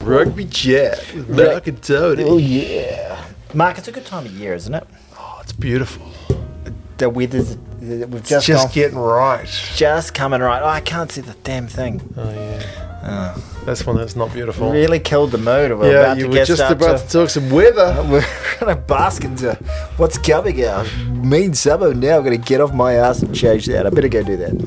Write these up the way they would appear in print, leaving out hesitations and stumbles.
Rugby chat with Mark and Tony. Oh, yeah. Mark, it's a good time of year, isn't it? Oh, it's beautiful. The weather's... We've just It's just getting right. Just coming right. Oh, I can't see the damn thing. Oh, yeah. That's one that's not beautiful. Really killed the mood. We're Yeah, about you to were get just start about to talk some weather. We're going to bask into what's coming out. Mean summer now. I'm going to get off my ass and change that. I better go do that.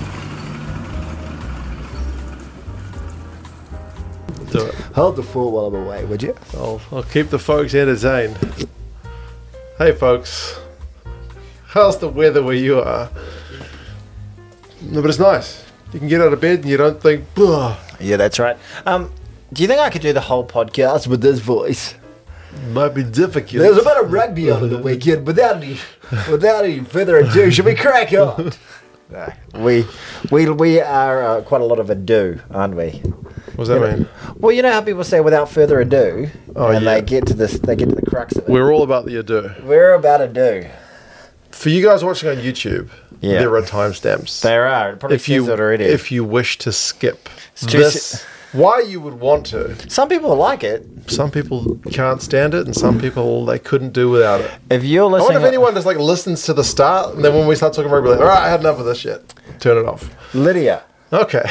Do it. Hold the fort while I'm away, would you? I'll keep the folks entertained. Hey, folks. How's the weather where you are? No, but it's nice. You can get out of bed and you don't think, blah. Yeah, that's right. Do you think I could do the whole podcast with this voice? Might be difficult. There was a bit of rugby on the weekend. Without any further ado, should we crack on? We are quite a lot of ado, aren't we? What does that mean? Well, you know how people say without further ado, and yeah. they get to the crux of it. We're all about the ado. We're about ado. For you guys watching on YouTube, Yeah. there are timestamps. There are. It probably says it already. If you wish to skip too this, why you would want to. Some people like it. Some people can't stand it, and some people they couldn't do without it. If you're I listening, wonder if anyone just like listens to the start, and then when we start talking rugby, like, all right, I had enough of this shit. Turn it off. Lydia. Okay.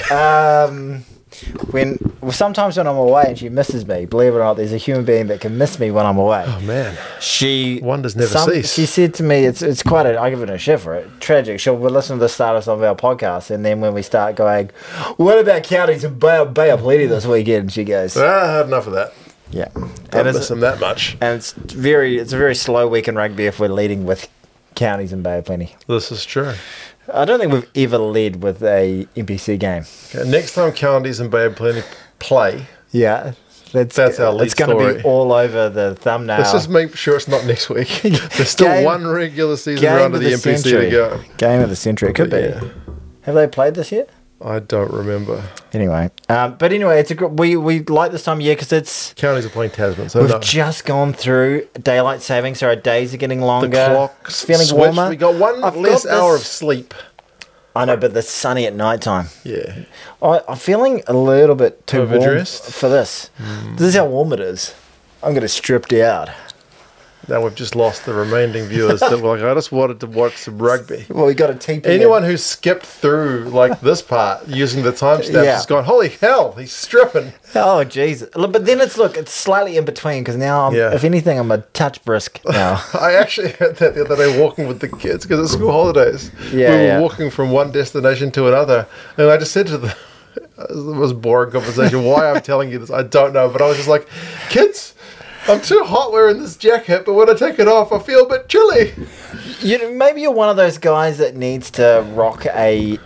Sometimes when I'm away and she misses me, believe it or not, there's a human being that can miss me when I'm away. Oh man. She Wonders never cease. She said to me, it's quite I give it a shit for it. Tragic. She'll listen to the status of our podcast, and then when we start going, what about counties and Bay of Plenty this weekend? She goes, I had enough of that. yeah. Don't miss them that much. And it's a very slow week in rugby if we're leading with counties and Bay of Plenty. This is true. I don't think we've ever led with a NPC game. Okay, next time Counties and Bay of Plenty play, Yeah. That's our lead It's going to story. be all over the thumbnail. let's just make sure it's not next week. There's still Game- one regular season Game round of of the the NPC century. to go. Game of the century. It could be. Yeah. Have they played this yet? I don't remember. Anyway, but anyway, it's we like this time of year because it's Counties are playing Tasman, so we've no. just gone through daylight saving, so our days are getting The longer. clock's feeling switched. warmer. We got one I've less got hour this- of sleep. I know, but it's sunny at night time. Yeah. I'm feeling a little bit too Overdressed? warm for this. This is how warm it is. I'm going to strip out. Now we've just lost the remaining viewers that were like, I just wanted to watch some rugby. Well, we got a TP. Anyone who skipped through like this part using the timestamps Yeah. has gone, holy hell, he's stripping. Oh, Jesus. But then it's slightly in between because now, Yeah. if anything, I'm a touch brisk now. I actually had that the other day walking with the kids because it's school holidays. Yeah, we were yeah. walking from one destination to another, and I just said to them, it was a boring conversation. Why I'm telling you this, I don't know, but I was just like, kids, I'm too hot wearing this jacket, but when I take it off, I feel a bit chilly. Maybe you're one of those guys that needs to rock a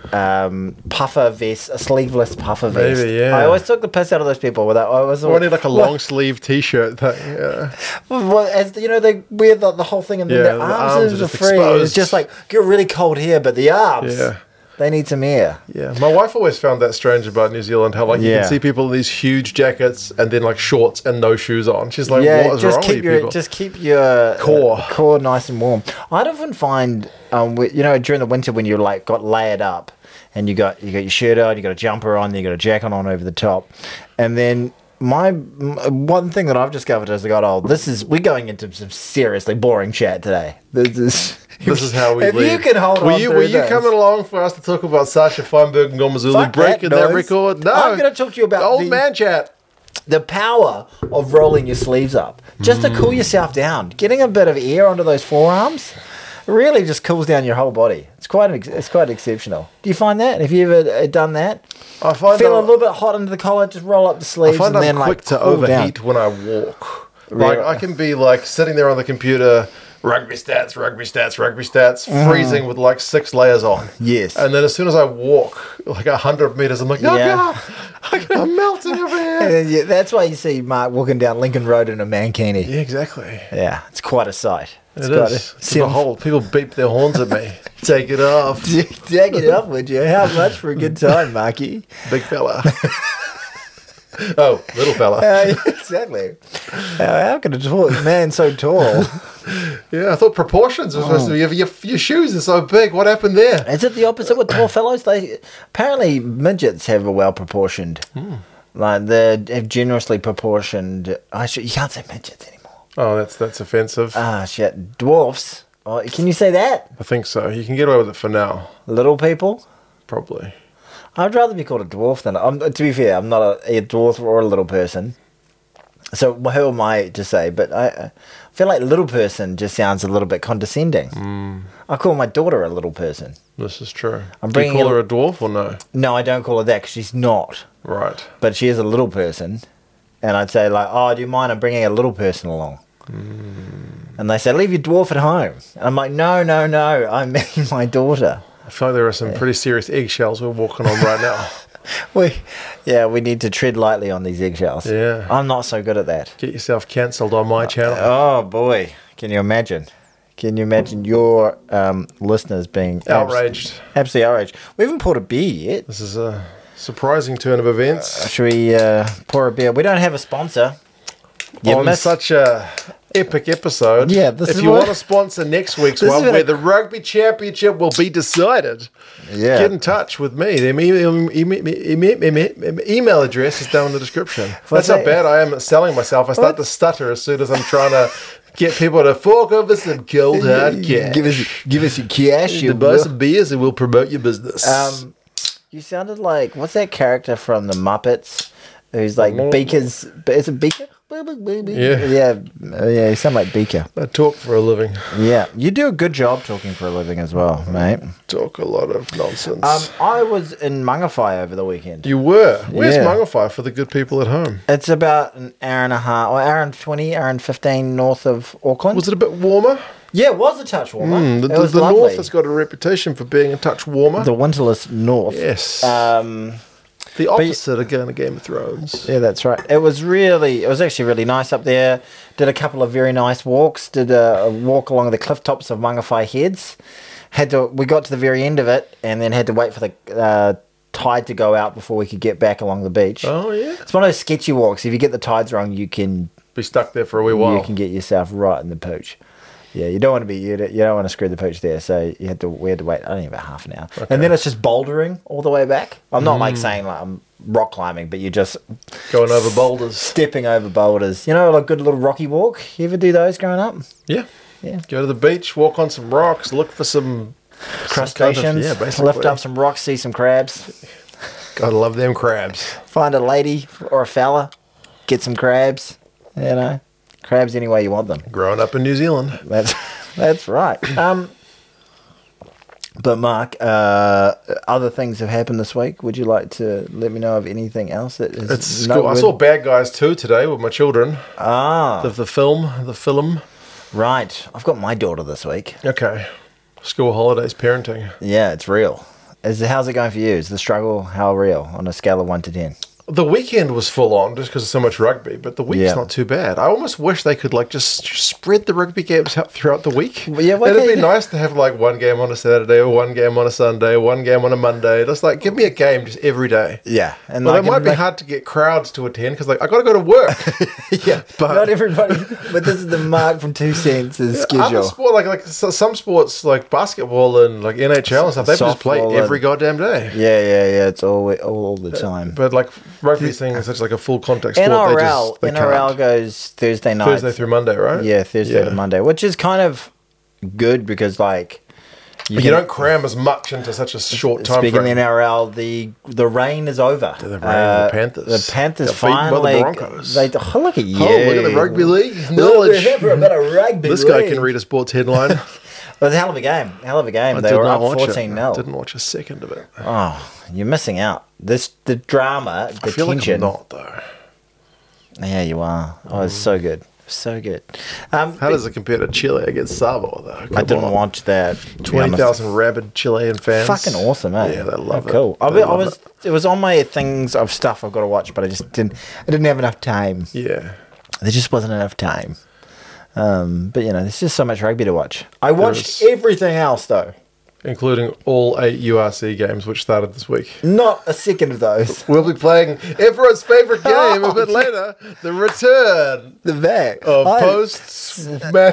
puffer vest, a sleeveless puffer vest. Maybe, yeah. I always took the piss out of those people with that. Or I need like a long sleeve T-shirt thing. Yeah. Well, as you know, they wear the whole thing, and then Yeah, their the arms arms are are just free. exposed. It's just like get really cold here, but the arms, Yeah. they need some air. Yeah, my wife always found that strange about New Zealand, how like you Yeah. can see people in these huge jackets and then like shorts and no shoes on. She's like, Yeah, what is just wrong with you people? keep your Core. nice and warm. I'd often find, during the winter when you like got layered up, and you got your shirt on, you got a jumper on, you got a jacket on over the top, and then one thing that I've discovered as I got old, we're going into some seriously boring chat today. This is how we if lead. you can hold on Were through you this. coming along for us to talk about Sasha Feinberg and Gomazulu Fuck breaking that noise. record? No, I'm going to talk to you about old man chat. the power of rolling your sleeves up just to cool yourself down. Getting a bit of air onto those forearms really just cools down your whole body. It's quite exceptional. Do you find that? Have you ever done that? I find Feel a I'm- little bit hot under the collar, just roll up the I sleeves find and I'm then quick to cool down. overheat when I walk. Really? Like I can be like sitting there on the computer, rugby stats, freezing with like 6 layers on. Yes. And then as soon as I walk like 100 meters, I'm like, oh Yeah. God, I'm melting over here. And yeah, that's why you see Mark walking down Lincoln Road in a mankini. Yeah, exactly. Yeah, it's quite a sight. It is. It's a whole, people beep their horns at me. Take it off, Take it off, would you? How much for a good time, Marky? big fella. Oh, little fella. Exactly. How can a tall man so tall? Yeah, I thought proportions were supposed to be. Your shoes are so big. What happened there? Is it the opposite with tall fellows? They apparently midgets have a well proportioned Like they're generously proportioned. You can't say midgets anymore. Oh, that's offensive. Ah, shit. Dwarfs. Oh, can you say that? I think so. You can get away with it for now, Little people? probably. I'd rather be called a dwarf than... to be fair, I'm not a dwarf or a little person. So who am I to say? But I feel like little person just sounds a little bit condescending. I call my daughter a little person. This is true. I'm Do you bringing call a- her a dwarf or no? No, I don't call her that because she's not. Right. But she is a little person. And I'd say like, oh, do you mind? I'm bringing a little person along. And they say, leave your dwarf at home. And I'm like, no, I mean my daughter. I feel like there are some pretty serious eggshells we're walking on right now. We need to tread lightly on these eggshells. Yeah. I'm not so good at that. Get yourself cancelled on my channel. Oh boy, can you imagine? Can you imagine your listeners being Outraged. Absolutely outraged. We haven't poured a beer yet. This is a surprising turn of events. Should we pour a beer? We don't have a sponsor. On such a epic episode. Yeah, this if is you what- want to sponsor next week's This one is where the rugby championship will be decided, Yeah. get in touch with me. The email address is down in the description. That's how bad I am at selling myself. I start to stutter as soon as I'm trying to get people to fork over some cold hard cash. Give us your cash. To buy some beers and we'll promote your business. You sounded like what's that character from the Muppets? Who's like Beaker's? Is it Beaker? Yeah. Yeah. You sound like Beaker. I talk for a living. Yeah, you do a good job talking for a living as well, mate. Talk a lot of nonsense. I was in Mangawhai over the weekend. You were. Where's Yeah. Mangawhai for the good people at home? It's about an hour and a half, or hour and 20, hour and 15 north of Auckland. Was it a bit warmer? Yeah, it was a touch warmer. The it was north lovely. has got a reputation for being a touch warmer. The winterless north. Yes. Um, The opposite again of Game of Thrones. yeah, that's right. It was actually really nice up there. Did a couple of very nice walks. Did a walk along the cliff tops of Mangawhai Heads. We got to the very end of it and then had to wait for the tide to go out before we could get back along the beach. Oh, yeah. It's one of those sketchy walks. If you get the tides wrong, you can Be stuck there for a wee while. you can get yourself right in the pooch. Yeah, you don't want to be you don't want to screw the pooch there. So we had to wait only about half an hour, and then it's just bouldering all the way back. I'm not like saying like I'm rock climbing, but you're just Going over boulders. stepping over boulders. You know, like a good little rocky walk. You ever do those growing up? Yeah. Yeah. Go to the beach, walk on some rocks, look for some Crustaceans. yeah, basically. Lift up some rocks, see some crabs. Gotta love them crabs. Find a lady or a fella, get some crabs. You know, crabs any way you want them. Growing up in New Zealand. That's right. But Mark, other things have happened this week. Would you like to let me know of anything else that is? It's cool. I saw Bad Guys 2 today with my children. Ah, The film. right. I've got my daughter this week. Okay. School holidays, parenting. Yeah, it's real. How's it going for you? Is the struggle how real on a scale of 1 to 10? The weekend was full on just because of so much rugby, but the week's Yeah. not too bad. I almost wish they could like just spread the rugby games out throughout the week. Well, yeah, why it'd can't be you- nice to have like one game on a Saturday, or one game on a Sunday, one game on a Monday. Just like give me a game just every day. Yeah, and Well, it might be hard to get crowds to attend because like I got to go to work. Yeah, but- not everybody. But this is the Mark from 2 Cents' Other schedule. sport like some sports like basketball and like NHL and stuff, they just play Softball every and- goddamn day. Yeah. It's all the time. But like rugby thing is such like a full contact sport. they NRL can't. goes Thursday night. Thursday through Monday, right? Yeah, Thursday to Monday, which is kind of good because like You don't cram as much into such a short time Speaking of frame. the NRL, the reign is over. The reign of the Panthers. The Panthers Got beaten by the finally. Broncos. Look at you. Oh, look at the rugby league Look knowledge. at a bit of rugby This guy league. can read a sports headline. It was a hell of a game. They did were not up watch 14-0. Didn't watch a second of it. Oh, you're missing out. The drama, the I feel tension. like I'm not though. Yeah, you are. Oh, it's so good. So good. How does it compare to Chile against Savo though? I didn't watch that. to be honest. 20,000 rabid Chilean fans. Fucking awesome, eh? Yeah, they love it. Cool. They love it. It was on my things of stuff I've got to watch, but I didn't have enough time. Yeah. There just wasn't enough time. But you know, there's just so much rugby to watch. I watched is. everything else though. Including all 8 URC games which started this week. Not a second of those. We'll be playing everyone's favourite game a bit later. The return The back. of post-match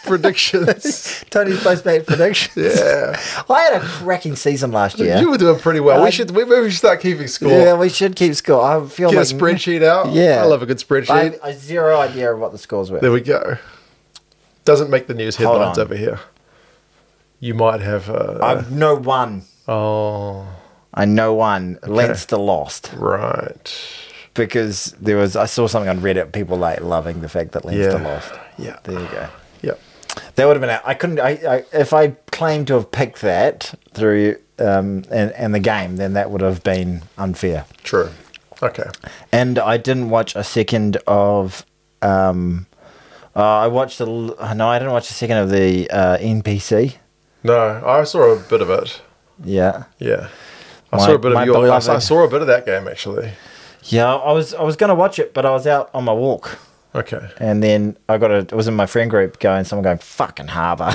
predictions. Tony's post-match predictions. Yeah. I had a cracking season last year. You were doing pretty well. Maybe we should start keeping score. Yeah, we should keep score. I feel Get like a spreadsheet out. Yeah. I love a good spreadsheet. I have zero idea of what the scores were. There we go. Doesn't make the news Hold headlines on. over here. You might have. I know one. Oh, I know one. Leinster lost right. because I saw something on Reddit. People like loving the fact that Leinster Yeah. lost. Yeah. There you go. Yep. That would have been. I couldn't. If I claimed to have picked that through and the game, then that would have been unfair. True. Okay. And I didn't watch a second of. I watched no, I didn't watch a second of the NPC. No, I saw a bit of it. Yeah. Yeah. I My- saw a bit my of your. I beloved- saw a bit of that game actually. Yeah, I was going to watch it, but I was out on my walk. Okay. And then it was in my friend group someone going, fucking Harbour.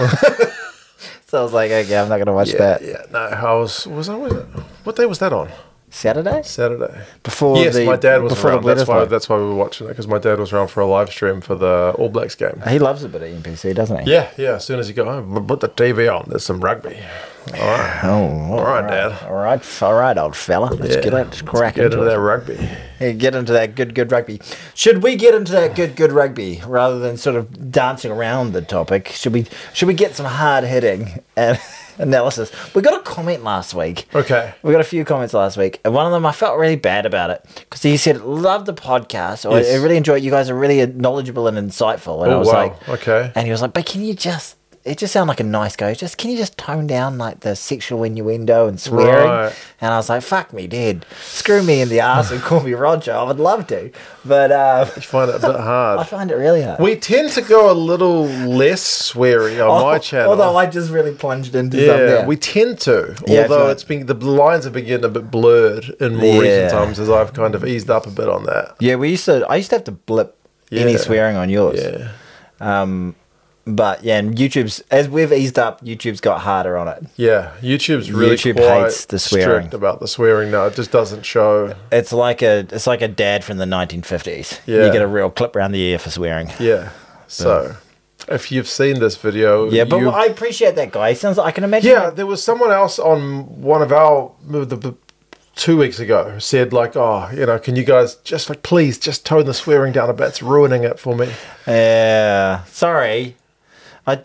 So I was like, okay, I'm not going to watch Yeah. that. Yeah. No, I was. What day was that on? Saturday? Saturday. Before Yes, my dad was before around. the Bledisloe. That's why we were watching it, because my dad was around for a live stream for the All Blacks game. He loves a bit of NPC, doesn't he? Yeah, yeah. As soon as you go home, put the TV on. There's some rugby. All right. Oh, All right, Dad. All right, old fella. Let's let's crack Get into into it. that rugby. Yeah, get into that good rugby. Should we get into that good rugby rather than sort of dancing around the topic? Should we get some hard hitting analysis? We got a comment last week. Okay. We got a few comments last week, and one of them I felt really bad about it because he said, "Love the podcast. Or Yes. I really enjoy it. You guys are really knowledgeable and insightful." And I Oh, was wow. like, Okay. and he was like, "But can you just?" It just sounded like a nice guy. Can you just tone down like the sexual innuendo and swearing? Right. And I was like, fuck me, dude. Screw me in the ass and call me Roger. I would love to. But You find it a bit I hard. find it really hard. We tend to go a little less sweary on my channel. Although I just really plunged into yeah, something. we tend to. Yeah, Although it's the lines have been getting a bit blurred in more Yeah. recent times as I've kind of eased up a bit on that. Yeah, I used to have to blip any Yeah. swearing on yours. Yeah. But yeah, and as we've eased up, YouTube's got harder on it. Yeah. YouTube's really YouTube quite hates the swearing. strict about the swearing now. It just doesn't show. It's like a dad from the 1950s. Yeah. You get a real clip around the ear for swearing. Yeah. So, if you've seen this video, Yeah, but you- I appreciate that guy. He sounds like I can imagine. yeah, there was someone else on one of our 2 weeks ago who said like, oh, can you guys just like please just tone the swearing down a bit? It's ruining it for me. Yeah. Sorry. I'm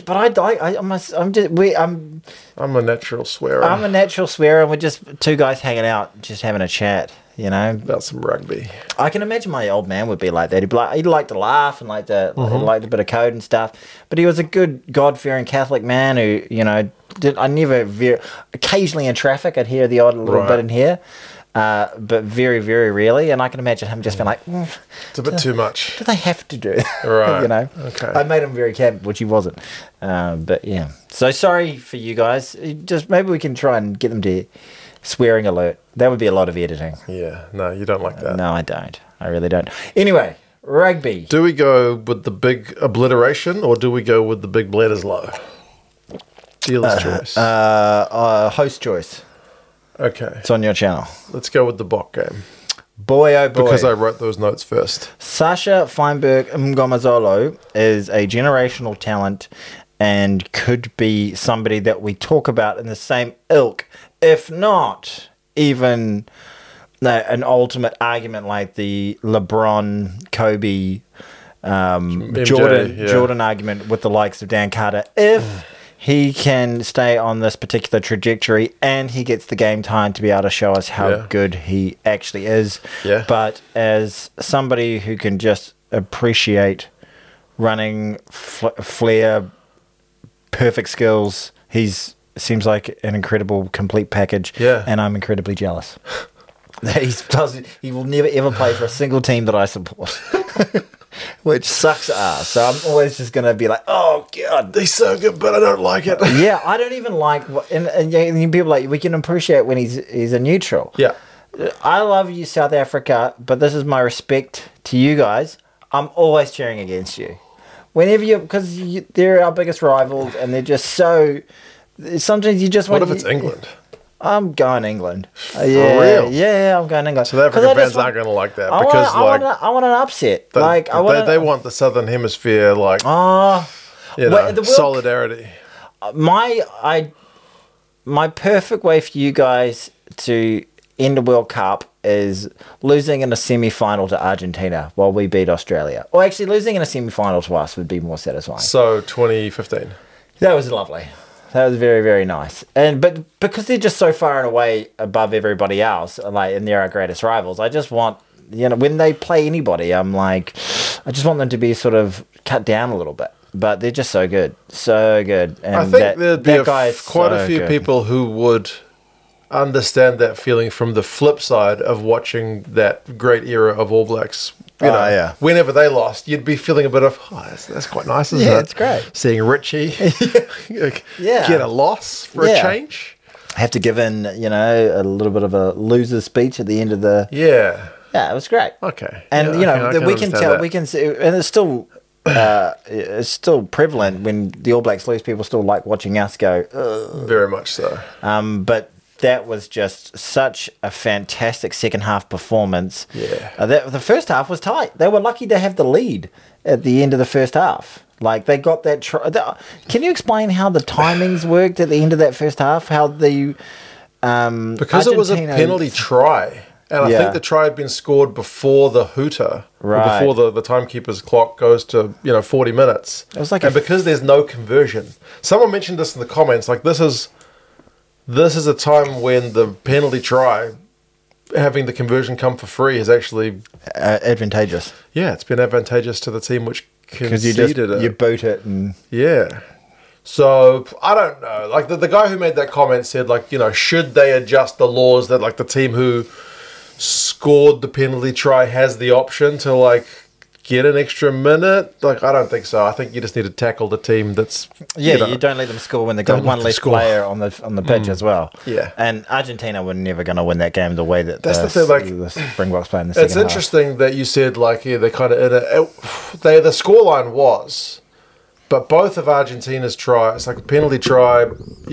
I'm a natural swearer a natural swearer, and we're just two guys hanging out, just having a chat. about some rugby. I can imagine my old man would be like that. He'd like to laugh and like a bit of code and stuff. But he was a good God-fearing Catholic man who, I never occasionally in traffic I'd hear the odd little Right. bit in here, but very, very rarely. And I can imagine him just being like, It's a bit too much. do they have to do? Right. Okay. I made him very camp, which he wasn't. But yeah. So sorry for you guys. Just maybe we can try and get them to swearing alert. That would be a lot of editing. Yeah, no, you don't like that. No, I don't. I really don't. Anyway, rugby. Do we go with the big obliteration or do we go with the big Bledisloe? Dealer's choice. Host choice. Okay, It's on your channel. let's go with the Bok game Boy, oh boy. because I wrote those notes first. Sasha Feinberg Mngomazolo is a generational talent and could be somebody that we talk about in the same ilk, if not even an ultimate argument like the LeBron, Kobe, MJ, Jordan argument with the likes of Dan Carter. If he can stay on this particular trajectory and he gets the game time to be able to show us how Yeah. good he actually is. Yeah. But as somebody who can just appreciate running, flair, perfect skills, seems like an incredible complete package. Yeah. And I'm incredibly jealous. That he will never ever play for a single team that I support. Which sucks ass. So I'm always just going to be like, oh, God. He's so good, but I don't like it. Yeah, I don't even like... And people like, we can appreciate when he's a neutral. Yeah. I love you, South Africa, but this is my respect to you guys. I'm always cheering against you. Whenever because they're our biggest rivals, and they're just so... Sometimes you just want... What if it's England? I'm going England. For real? Yeah, I'm going England. South African fans aren't going to like that because I want an upset. they want the Southern Hemisphere like. Oh, You know, Well, the World- solidarity. My perfect way for you guys to end the World Cup is losing in a semi-final to Argentina while we beat Australia. Or actually, losing in a semi-final to us would be more satisfying. So 2015. That was lovely. That was very, very nice. But because they're just so far and away above everybody else, like, and they're our greatest rivals, I just want, when they play anybody, I'm like, I just want them to be sort of cut down a little bit. But they're just so good. So good. And I think there'd be quite a few good. people who would understand that feeling from the flip side of watching that great era of All Blacks. You know, yeah. Whenever they lost, you'd be feeling a bit of, that's quite nice, isn't it? Yeah, it's great. Seeing Richie Yeah. get a loss for a change. I have to give in, a little bit of a loser speech at the end of the... Yeah. Yeah, it was great. Okay. And, Yeah, I can we can understand tell, that. we can see, and it's still prevalent when the All Blacks lose, people still like watching us go, ugh. Very much so. But that was just such a fantastic second half performance. Yeah. The first half was tight. They were lucky to have the lead at the end of the first half. Like, they got that... Can you explain how the timings worked at the end of that first half? How the... Because it was a penalty try. And I Yeah. think the try had been scored before the hooter, Right. or before the timekeeper's clock goes to 40 minutes. It was like and because there's no conversion, someone mentioned this in the comments. Like this is a time when the penalty try, having the conversion come for free, is actually advantageous. it's been advantageous to the team which Because you conceded it. you boot it and... Yeah. So I don't know. Like the guy who made that comment said, like, should they adjust the laws that like the team who scored the penalty try has the option to like get an extra minute? Like, I don't think so. I think you just need to tackle the team that's Yeah, you don't let them score when they've got Don't let one them less score. player on the pitch as well. Yeah. And Argentina were never going to win that game the way that That's the thing, like, the Springboks played in the second It's half. interesting that you said like they're kind of in the scoreline was, but both of Argentina's tries, like the penalty try,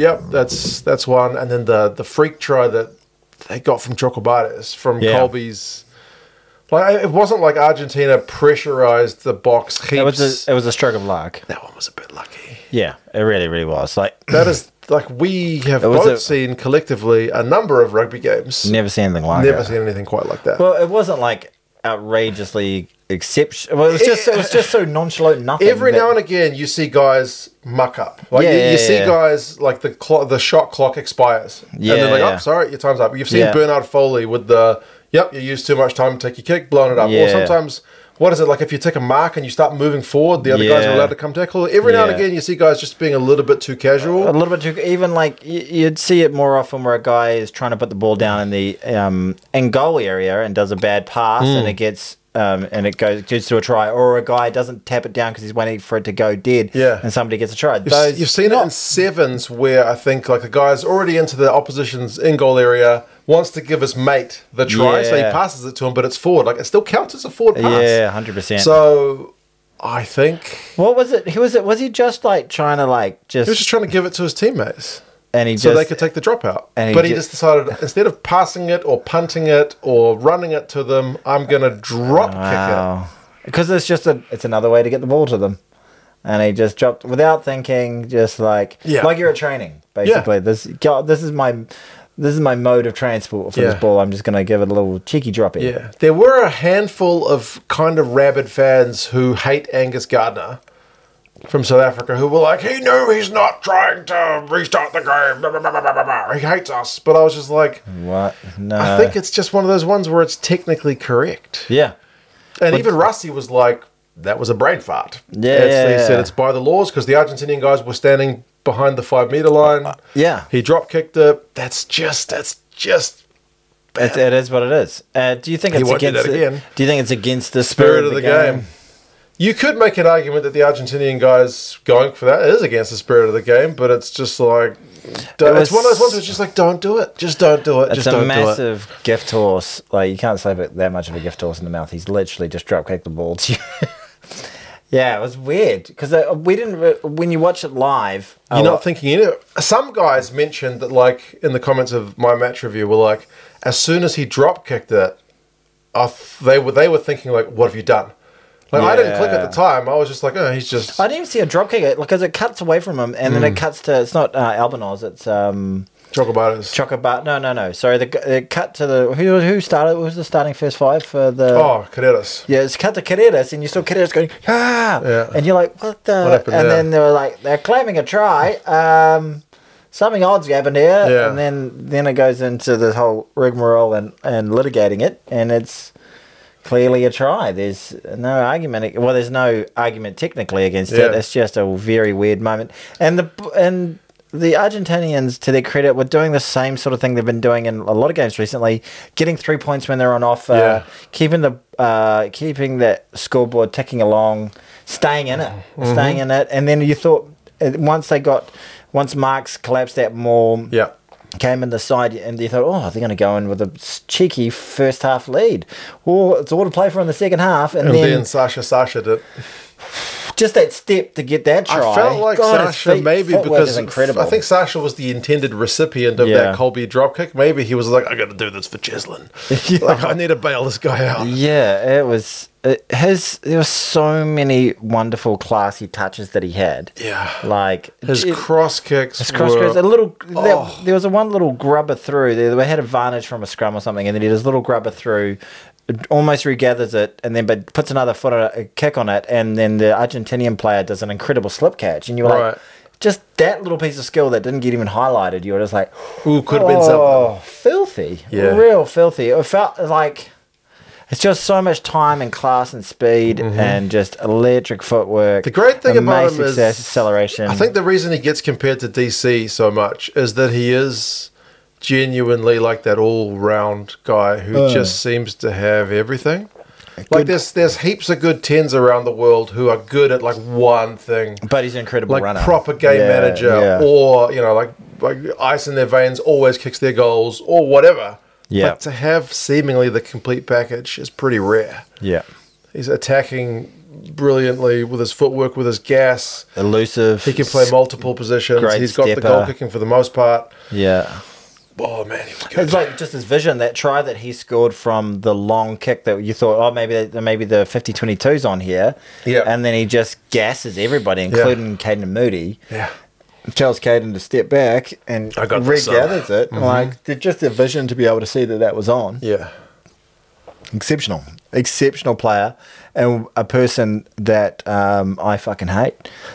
that's one, and then the freak try that they got from Chocobates from Yeah. Colby's. Like, it wasn't like Argentina pressurized the box heaps. It was a stroke of luck. That one was a bit lucky. Yeah, it really, really was. Like, That is like we have was both seen collectively a number of rugby games. never seen anything like Never it. seen anything quite like that. Well, it wasn't like outrageously exceptional. Well, it was just so nonchalant. Nothing. Every that- now and again, you see guys muck up. Like Yeah, you see yeah. guys like the shot clock expires, and they're like, Yeah. "Oh, sorry, your time's up." You've seen Yeah. Bernard Foley with the, you used too much time to take your kick, blowing it up. Or Yeah. sometimes, what is it like if you take a mark and you start moving forward, the other guys are Yeah. allowed to come tackle. Every now and Yeah. again, you see guys just being a little bit too casual. a little bit too. Even like you'd see it more often where a guy is trying to put the ball down in the in goal area and does a bad pass and it gets. And it goes to a try, or a guy doesn't tap it down because he's waiting for it to go dead, Yeah. and somebody gets a try. You've seen it in sevens where I think like the guy's already into the opposition's in goal area, wants to give his mate the try, so he Yeah. passes it to him, but it's forward. Like it still counts as a forward pass. Yeah, 100%. So I think What was it? Was he just like trying to like he was just trying to give it to his teammates and he so just they could take the dropout. and he But he ju- just decided instead of passing it or punting it or running it to them, I'm going to drop kick because it's another way to get the ball to them, and he just dropped without thinking, just like Yeah. like you're at training basically. This is my mode of transport for Yeah. this ball. I'm just gonna give it a little cheeky drop in. it. Yeah. There were a handful of kind of rabid fans who hate Angus Gardner from South Africa who were like, he knew he's not trying to restart the game. Blah, blah, blah, blah, blah, blah. He hates us. But I was just like, What? No. I think it's just one of those ones where it's technically correct. yeah. And even Rusty was like, that was a brain fart. Yeah, He yeah, said yeah. it's by the laws because the Argentinian guys were standing behind the 5 meter line. Yeah. He drop kicked it. That's just It is what it is. Do you think He it's won't do against? that again. Do you think it's against the spirit of the game. You could make an argument that the Argentinian guys going for that is against the spirit of the game, but it's just like, it's one of those ones where it's just like, don't do it. Just don't do it. It's Just a don't do it. massive gift horse. Like, you can't slap it that much of a gift horse in the mouth. He's literally just drop kicked the ball to you. Yeah, it was weird because we didn't. When you watch it live, You're not thinking any. Some guys mentioned that, like in the comments of my match review, were like, as soon as he drop kicked it, they were thinking like, what have you done? Like, I didn't click Yeah. at the time. I was just like, oh, he's just... I didn't even see a drop kick because it cuts away from him, and then it cuts to. It's not Albanos. It's Chocobatas. Chocobat. No. Sorry, it cut to the who started. Who was the starting first five for the? Oh, Carreras. Yeah, it's cut to Carreras, and you saw Carreras going, Yeah. and you're like, what the? What happened and there? then they were like, they're claiming a try. Something odd's happened here, Yeah. and then it goes into the whole rigmarole and litigating it, and it's clearly a try. There's no argument. Well, there's no argument technically against it. Yeah. It's just a very weird moment, and the Argentinians, to their credit, were doing the same sort of thing they've been doing in a lot of games recently, getting 3 points when they're on offer, Yeah. keeping that scoreboard ticking along, staying in it, and then you thought once Marks collapsed that more, Yeah. came in the side, and you thought, oh, they're going to go in with a cheeky first half lead. Well, it's all to play for in the second half, and And then then Sasha did. just that step to get that try. I felt like God, his Sasha, maybe footwork because is incredible. I think Sasha was the intended recipient of Yeah. that Colby dropkick. Maybe he was like, I got to do this for Cheslin. Yeah. Like, I need to bail this guy out. Yeah, it was. There were so many wonderful, classy touches that he had. Yeah. Like His cross kicks. his cross were- a little. Oh. There was one little grubber through. They had advantage from a scrum or something, and then he did his little grubber through, almost regathers it, and then but puts another foot on a kick on it, and then the Argentinian player does an incredible slip catch, and you were Right. like, just that little piece of skill that didn't get even highlighted. You were just like, Ooh, could have been something. oh, filthy. Yeah. Real filthy. It felt like it's just so much time and class and speed and just electric footwork. The great thing about amazing him is acceleration. I think the reason he gets compared to DC so much is that he is genuinely like that all-round guy who just seems to have everything. Like there's heaps of good 10s around the world who are good at like one thing. but he's an incredible Like runner. proper game Yeah, manager, yeah. or like ice in their veins, always kicks their goals, or whatever. Yeah. But to have seemingly the complete package is pretty rare. Yeah. He's attacking brilliantly with his footwork, with his gas. Elusive. He can play multiple positions. Great He's got the stepper. goal kicking for the most part. Yeah. Oh man, he was good. It's like just his vision, that try that he scored from the long kick that you thought, oh, maybe the 50-22's on here. Yeah. And then he just gasses everybody, including Caden Moody. Yeah. Tells Caden to step back and I got this, regathers it. Like, just the vision to be able to see that was on. Yeah. Exceptional player, and a person that I fucking hate.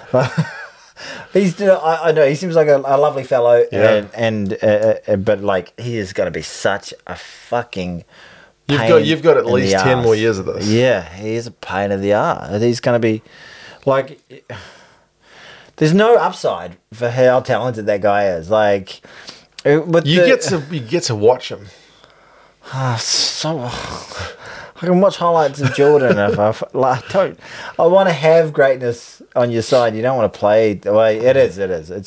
I know he seems like a lovely fellow, Yeah. and but like he is going to be such a fucking. You've got at pain in least the 10 more arse. years of this. Yeah, he is a pain in the arse. He's going to be like. There's no upside for how talented that guy is. Like, but You get to watch him. so I can watch highlights of Jordan if I want to have greatness on your side. You don't want to play the way it is.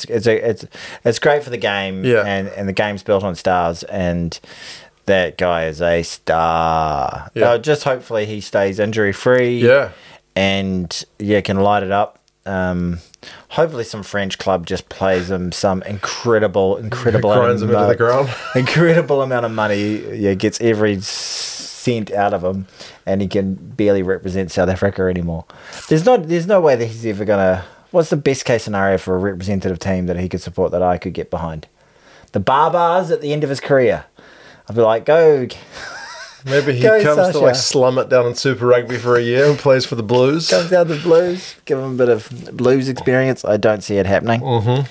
It's great for the game. Yeah. And the game's built on stars, and that guy is a star. Yeah. Just hopefully he stays injury free. Yeah. And can light it up. Hopefully some French club just plays him some incredible Grinds him into the ground. incredible amount of money. Yeah, gets every cent out of him, and he can barely represent South Africa anymore. There's no way that he's ever gonna. What's the best case scenario for a representative team that he could support that I could get behind? The Barbars at the end of his career. I'd be like, go. Maybe he Go, comes to Sasha. like slum it down in Super Rugby for a year and plays for the Blues. Comes down the Blues, give him a bit of Blues experience. I don't see it happening.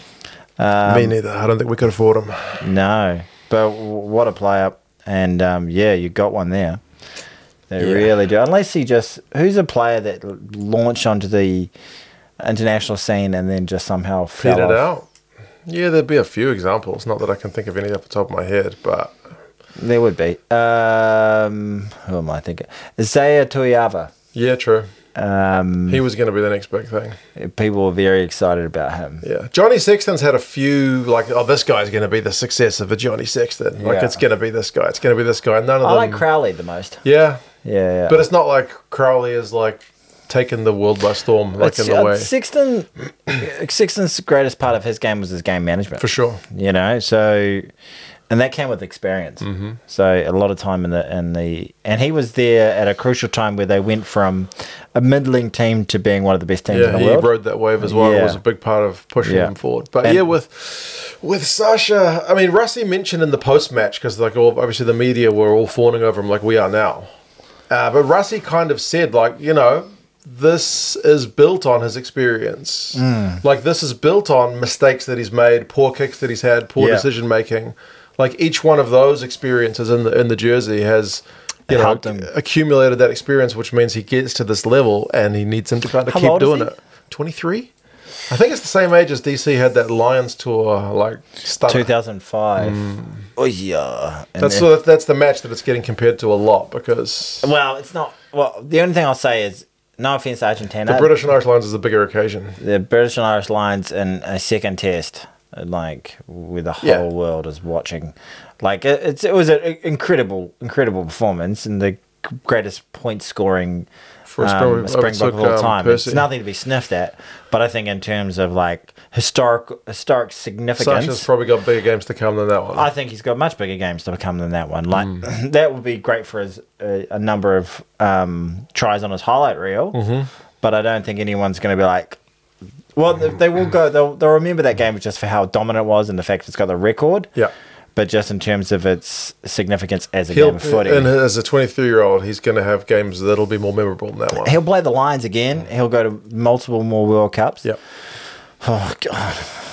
Me neither. I don't think we could afford him. No, but what a player. And you got one there. They Yeah. really do. Unless who's a player that launched onto the international scene and then just somehow fell Figured it off? out. Yeah, there'd be a few examples. Not that I can think of any off the top of my head, but There would be. Who am I thinking? Isaiah Tuiava. yeah, true. Um, He was going to be the next big thing. people were very excited about him. Yeah. Johnny Sexton's had a few, like, oh, this guy's going to be the successor for Johnny Sexton. Like, Yeah. it's going to be this guy. It's going to be this guy. None of I them. like Crowley the most. Yeah. Yeah. But it's not like Crowley is, like, taking the world by storm, like, in the way. Sexton's greatest part of his game was his game management. For sure. You know, so and that came with experience. Mm-hmm. So a lot of time and he was there at a crucial time where they went from a middling team to being one of the best teams in the world. He rode that wave as well. Yeah. It was a big part of pushing Yeah. him forward. But And- with Sasha, I mean, Rusty mentioned in the post match because obviously the media were all fawning over him like we are now. But Rusty kind of said this is built on his experience. Like this is built on mistakes that he's made, poor kicks that he's had, poor Yeah. decision making. Like each one of those experiences in the jersey has Helped him. accumulated that experience, which means he gets to this level and he needs him to kind of How keep old is doing he? it. 23? I think it's the same age as DC had that Lions tour stunner. 2005. Oh yeah. And That's the match that it's getting compared to a lot because well, it's not. Well, the only thing I'll say is, no offense, Argentina. the British and Irish Lions is a bigger occasion. The British and Irish Lions in a second test, where the whole Yeah. world is watching. It was an incredible performance and the greatest point scoring For a Springbok Springbok of all overtook, time. Percy. It's nothing to be sniffed at, but I think in terms of historic significance, Sasha's probably got bigger games to come than that one. I think he's got much bigger games to come than that one. That would be great for his a number of tries on his highlight reel, but I don't think anyone's going to be like. Well, they will go. They'll remember that game just for how dominant it was and the fact it's got the record. Yeah. But just in terms of its significance as a game of footy, And as a 23-year-old, he's going to have games that'll be more memorable than that one. he'll play the Lions again. He'll go to multiple more World Cups. Yep. Oh God,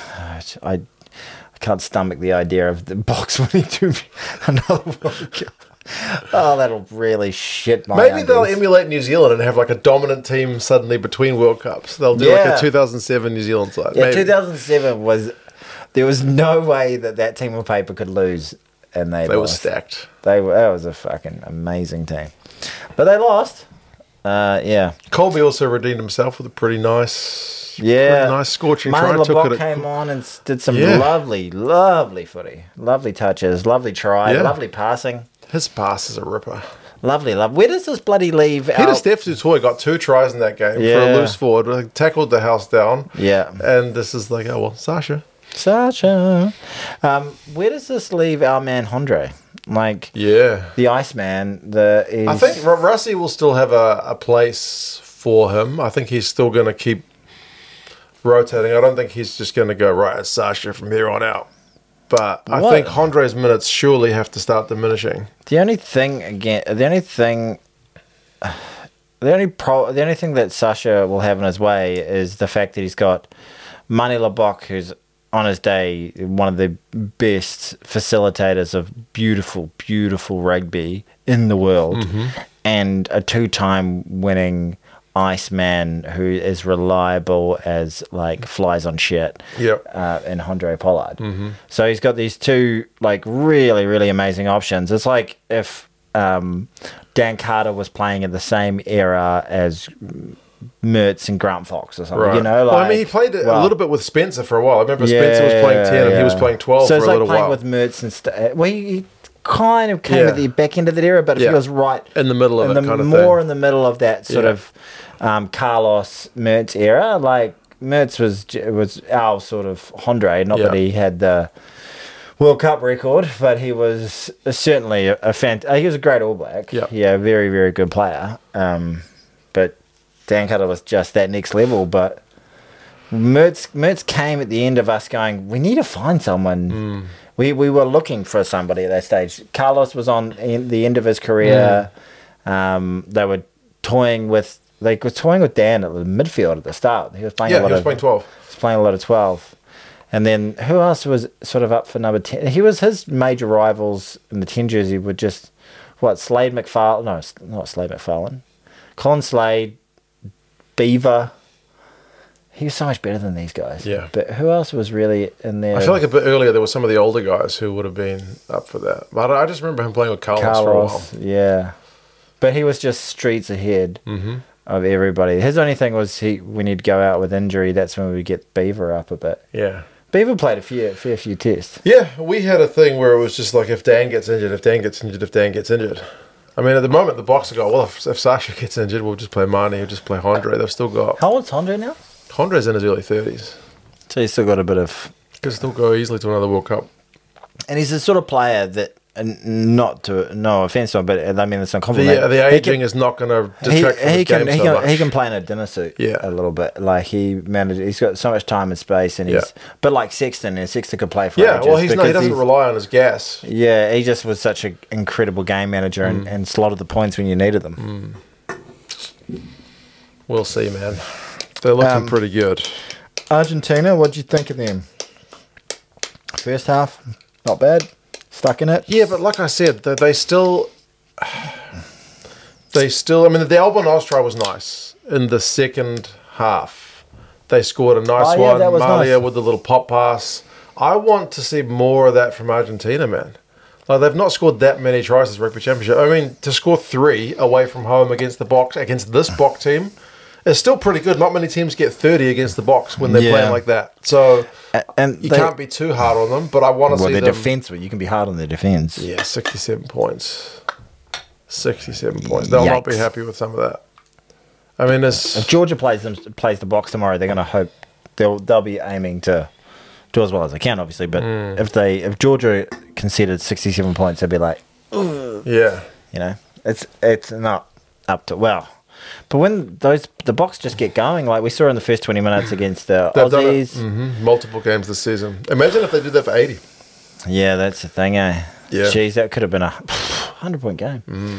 I can't stomach the idea of the Box winning to another World Cup. Oh, that'll really shit my. Maybe they'll undies. emulate New Zealand and have a dominant team suddenly between World Cups. They'll do Yeah. a 2007 New Zealand side. Yeah, Maybe. 2007 was. There was no way that team of paper could lose, and they They were lost. stacked. That was a fucking amazing team, but they lost. Yeah, Colby also redeemed himself with a pretty nice scorching Martin try. Took LeBoc it. came on and did some Yeah. lovely footy, lovely touches, lovely try, Yeah. lovely passing, His pass is a ripper. lovely love. Where does this bloody leave? Peter Steph Dutoy got 2 tries in that game for a Yeah. loose forward. Tackled the house down. Yeah, And this is Sasha. Sasha. Where does this leave our man Andre? Yeah. The Iceman. I think Rusty will still have a place for him. I think he's still going to keep rotating. I don't think he's just going to go, right, it's Sasha from here on out. But I What? think Andre's minutes surely have to start diminishing. The only thing that Sasha will have in his way is the fact that he's got Mani LeBoc, who's on his day one of the best facilitators of beautiful, beautiful rugby in the world, and a 2-time winning Iceman who is reliable as flies on shit. Yep. And Andre Pollard. So he's got these two really, really amazing options. It's like if Dan Carter was playing in the same era as Mertz and Grant Fox or something. Right. You know, well, I mean, he played a little bit with Spencer for a while. I remember Yeah, Spencer was playing 10 and he was yeah. playing 12 so for a little it's like while. playing with Mertz and well, he kind of came Yeah. at the back end of that era, but it Yeah. feels right In the middle of it, kind of more thing. in the middle of that sort Yeah. of Carlos Mertz era. Mertz was our sort of Andre, not Yeah. that he had the World Cup record, but he was certainly he was a great All Black. Yeah. Very, very good player. But Dan Carter was just that next level. But Mertz came at the end of us going, we need to find someone. We were looking for somebody at that stage. Carlos was on the end of his career. They were toying with Dan at the midfield at the start. He was playing He was playing 12. He was playing a lot of 12. And then who else was sort of up for number 10? His major rivals in the 10 jersey were just, Slade McFarlane? No, not Slade McFarlane. Colin Slade, Beaver. He was so much better than these guys. Yeah. But who else was really in there? I feel like a bit earlier there were some of the older guys who would have been up for that. But I just remember him playing with Carlos for a while. Yeah. But he was just streets ahead of everybody. His only thing was when he'd go out with injury, that's when we would get Beaver up a bit. Yeah. Beaver played a fair few tests. Yeah, we had a thing where it was just like if Dan gets injured, if Dan gets injured, if Dan gets injured. I mean, at the moment, the Boxers go, well, if Sasha gets injured, we'll just play Marnie, we'll just play Andre. They've still got... How old's Andre now? Andre's in his early 30s. So he's still got a bit of... Could still go easily to another World Cup. And he's the sort of player that, and not to no offense to him, but I mean it's not compliment. The aging is not going to detract from his game so much. He can play in a dinner suit a little bit. Like he's got so much time and space, and but like Sexton, and Sexton could play for ages. Well, he doesn't rely on his gas. Yeah, he just was such an incredible game manager and slotted the points when you needed them. We'll see, man. They're looking pretty good. Argentina, what do you think of them? First half, not bad. Stuck in it. Yeah, but like I said, they still. I mean, the Albinos try was nice in the second half. They scored a nice one. That was Malia nice. with the little pop pass. I want to see more of that from Argentina, man. Like they've not scored that many tries this rugby championship. I mean, to score 3 away from home against this Box team, is still pretty good. Not many teams get 30 against the Box when they're playing like that. So you can't be too hard on them. But I want to see their them. defense. You can be hard on their defense. Yeah, 67 points. 67 points. They'll not be happy with some of that. I mean, if Georgia plays the Box tomorrow, they're going to hope they'll be aiming to do as well as they can, obviously. But if Georgia conceded 67 points, they'd be like, yeah, you know, it's not up to But when the Box just get going, like we saw in the first 20 minutes against the Aussies, multiple games this season. Imagine if they did that for 80. Yeah, that's the thing, eh? Yeah. Jeez, that could have been a 100-point game.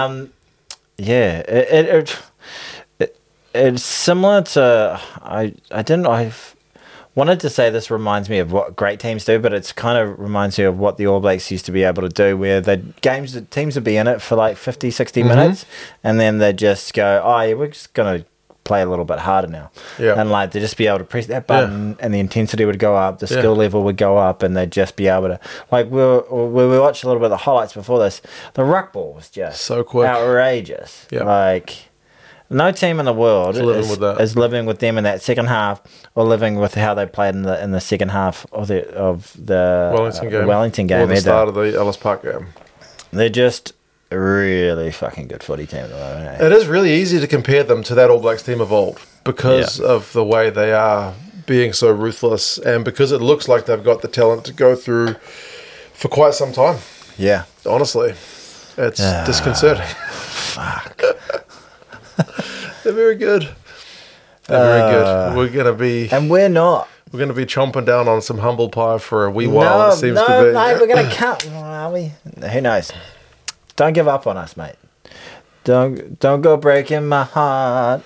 It's similar to I've wanted to say this reminds me of what great teams do, but it's kind of reminds me of what the All Blacks used to be able to do, where teams would be in it for like 50, 60 minutes, and then they just go, oh yeah, we're just going to play a little bit harder now. Yeah. And like they'd just be able to press that button and the intensity would go up, the skill level would go up, and they'd just be able to, like we watched a little bit of the highlights before this, the ruck ball was just so quick, outrageous. Yeah. Like no team in the world is living with them in that second half, or living with how they played in the second half of the Wellington game. Or the start of the Ellis Park game. They're just a really fucking good footy team at the moment. It is really easy to compare them to that All Blacks team of old because of the way they are being so ruthless, and because it looks like they've got the talent to go through for quite some time. Yeah. Honestly, it's disconcerting. Fuck. They're very good. They're very good. We're gonna be, and we're not. We're gonna be chomping down on some humble pie for a wee while. It seems to be. No, we're gonna cut. Are we? Who knows? Don't give up on us, mate. Don't go breaking my heart.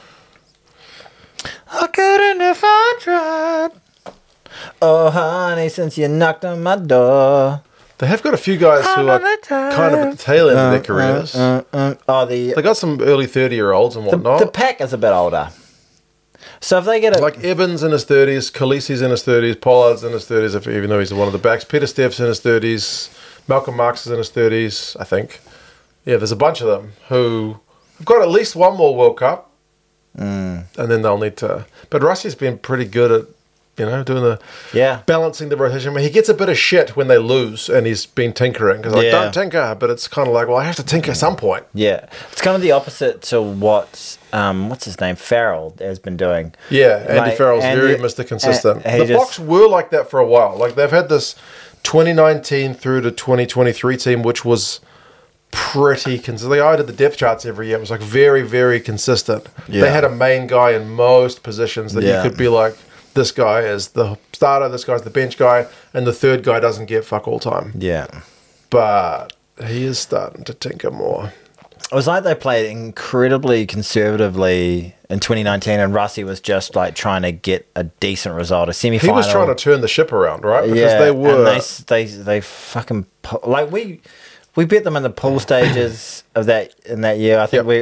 I couldn't if I tried. Oh, honey, since you knocked on my door. They have got a few guys who are kind of at the tail end of their careers. They got some early 30-year-olds and whatnot. The pack is a bit older. So if they get like Evans in his 30s, Khaleesi's in his 30s, Pollard's in his 30s, even though he's one of the backs. Peter Steff's in his 30s. Malcolm Marx is in his 30s, I think. Yeah, there's a bunch of them who have got at least one more World Cup. And then they'll need to... But Rusty's been pretty good at, doing the... balancing the rotation. I mean, he gets a bit of shit when they lose, and he's been tinkering. Because don't tinker. But it's kind of like, well, I have to tinker at some point. Yeah. It's kind of the opposite to what's his name? Farrell has been doing. Yeah, Andy Farrell's very Mr. Consistent. The Box were like that for a while. Like, they've had this 2019 through to 2023 team, which was pretty consistent. I did the depth charts every year. It was like very, very consistent. Yeah. They had a main guy in most positions that you could be like, this guy is the starter, this guy's the bench guy, and the third guy doesn't get fuck all time. Yeah. But he is starting to tinker more. It was like they played incredibly conservatively in 2019, and Rusty was just like trying to get a decent result, a semi-final. He was trying to turn the ship around, right? Because they were... And they fucking... Like, we beat them in the pool stages of in that year. I think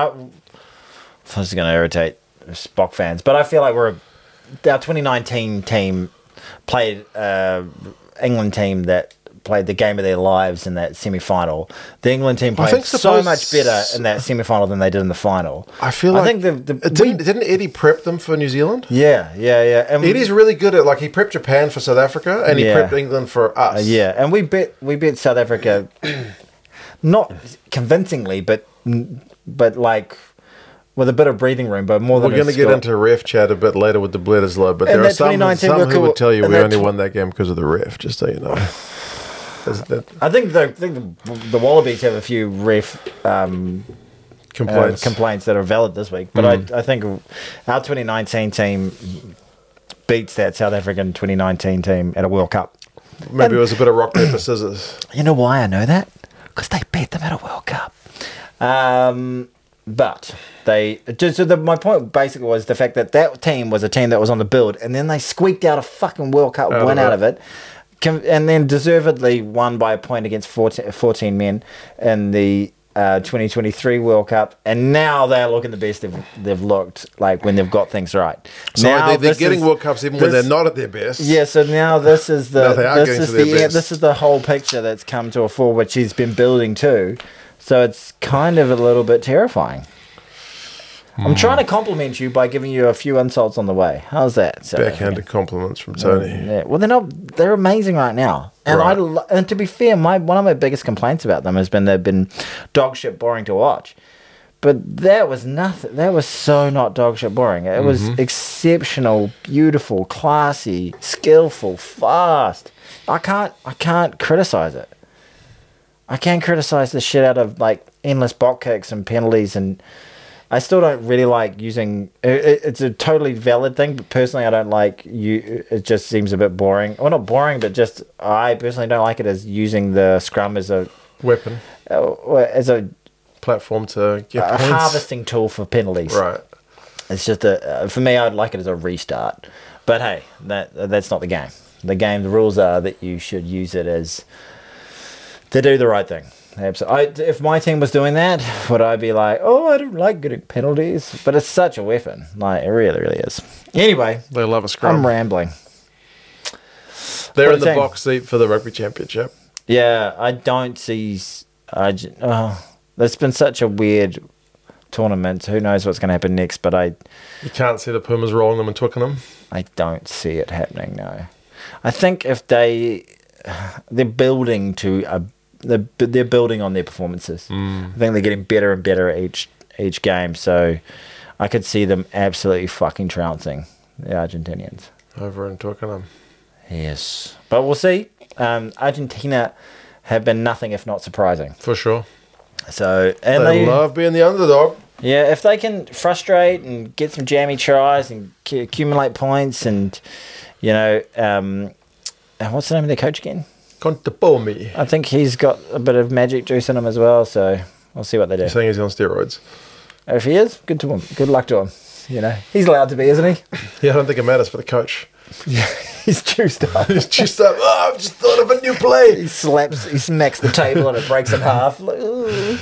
this is going to irritate Spock fans, but I feel like our 2019 team played England team that played the game of their lives in that semi-final. The England team played so much better in that semi-final than they did in the final. I think didn't Eddie prep them for New Zealand? Yeah. And Eddie's really good at, like, he prepped Japan for South Africa and he prepped England for us. And we beat South Africa not convincingly, but like with a bit of breathing room, but more than we're going to get into ref chat a bit later with the Bledisloe, but there are some who would tell you we only won that game because of the ref, just so you know. I think the Wallabies have a few ref complaints that are valid this week, but I think our 2019 team beats that South African 2019 team at a World Cup. Maybe it was a bit of rock, paper, scissors. You know why I know that? Because they beat them at a World Cup. But my point basically was the fact that team was a team that was on the build, and then they squeaked out a fucking World Cup win out of it, and then deservedly won by a point against 14 men in the 2023 World Cup, and now they're looking the best they've looked like when they've got things right. So now they're getting World Cups even when they're not at their best. Yeah, so now this is the whole picture that's come to a fore, which he's been building to. So it's kind of a little bit terrifying. I'm trying to compliment you by giving you a few insults on the way. How's that? So, backhanded compliments from Tony. Yeah. Well, they're amazing right now. And Right. and to be fair, one of my biggest complaints about them has been they've been dog shit boring to watch. But that was nothing. That was so not dog shit boring. It was exceptional, beautiful, classy, skillful, fast. I can't criticize it. I can't criticize the shit out of like endless bot kicks and penalties, and I still don't really like using. It's a totally valid thing, but personally, I don't like you. It just seems a bit boring. Well, not boring, but just I personally don't like it as using the scrum as a Weapon. As a Platform to get points. harvesting tool for penalties. Right. It's just for me, I'd like it as a restart. But hey, that's not the game. The rules are that you should use it as to do the right thing. If my team was doing that, would I be like, oh, I don't like getting penalties? But it's such a weapon. Like, it really, really is. Anyway, They love a scrum. I'm rambling. They're What in a the team. box seat for the rugby championship. Yeah, I don't see. That's been such a weird tournament. Who knows what's going to happen next? But You can't see the Pumas rolling them and twicking them. I don't see it happening. No, I think if they're building they're building on their performances. I think they're getting better and better at each game. So I could see them absolutely fucking trouncing the Argentinians. Over in Twickenham. Yes, but we'll see. Argentina have been nothing if not surprising. For sure. So They love being the underdog. yeah, if they can frustrate and get some jammy tries and accumulate points, and what's the name of their coach again? Contepomi. I think he's got a bit of magic juice in him as well. So we'll see what they do. You're saying he's on steroids. If he is, good to him. Good luck to him. He's allowed to be, isn't he? Yeah, I don't think it matters for the coach. Yeah, he's juiced up. He's just like, oh, I've just thought of a new play. He smacks the table and it breaks in half. Like, ooh.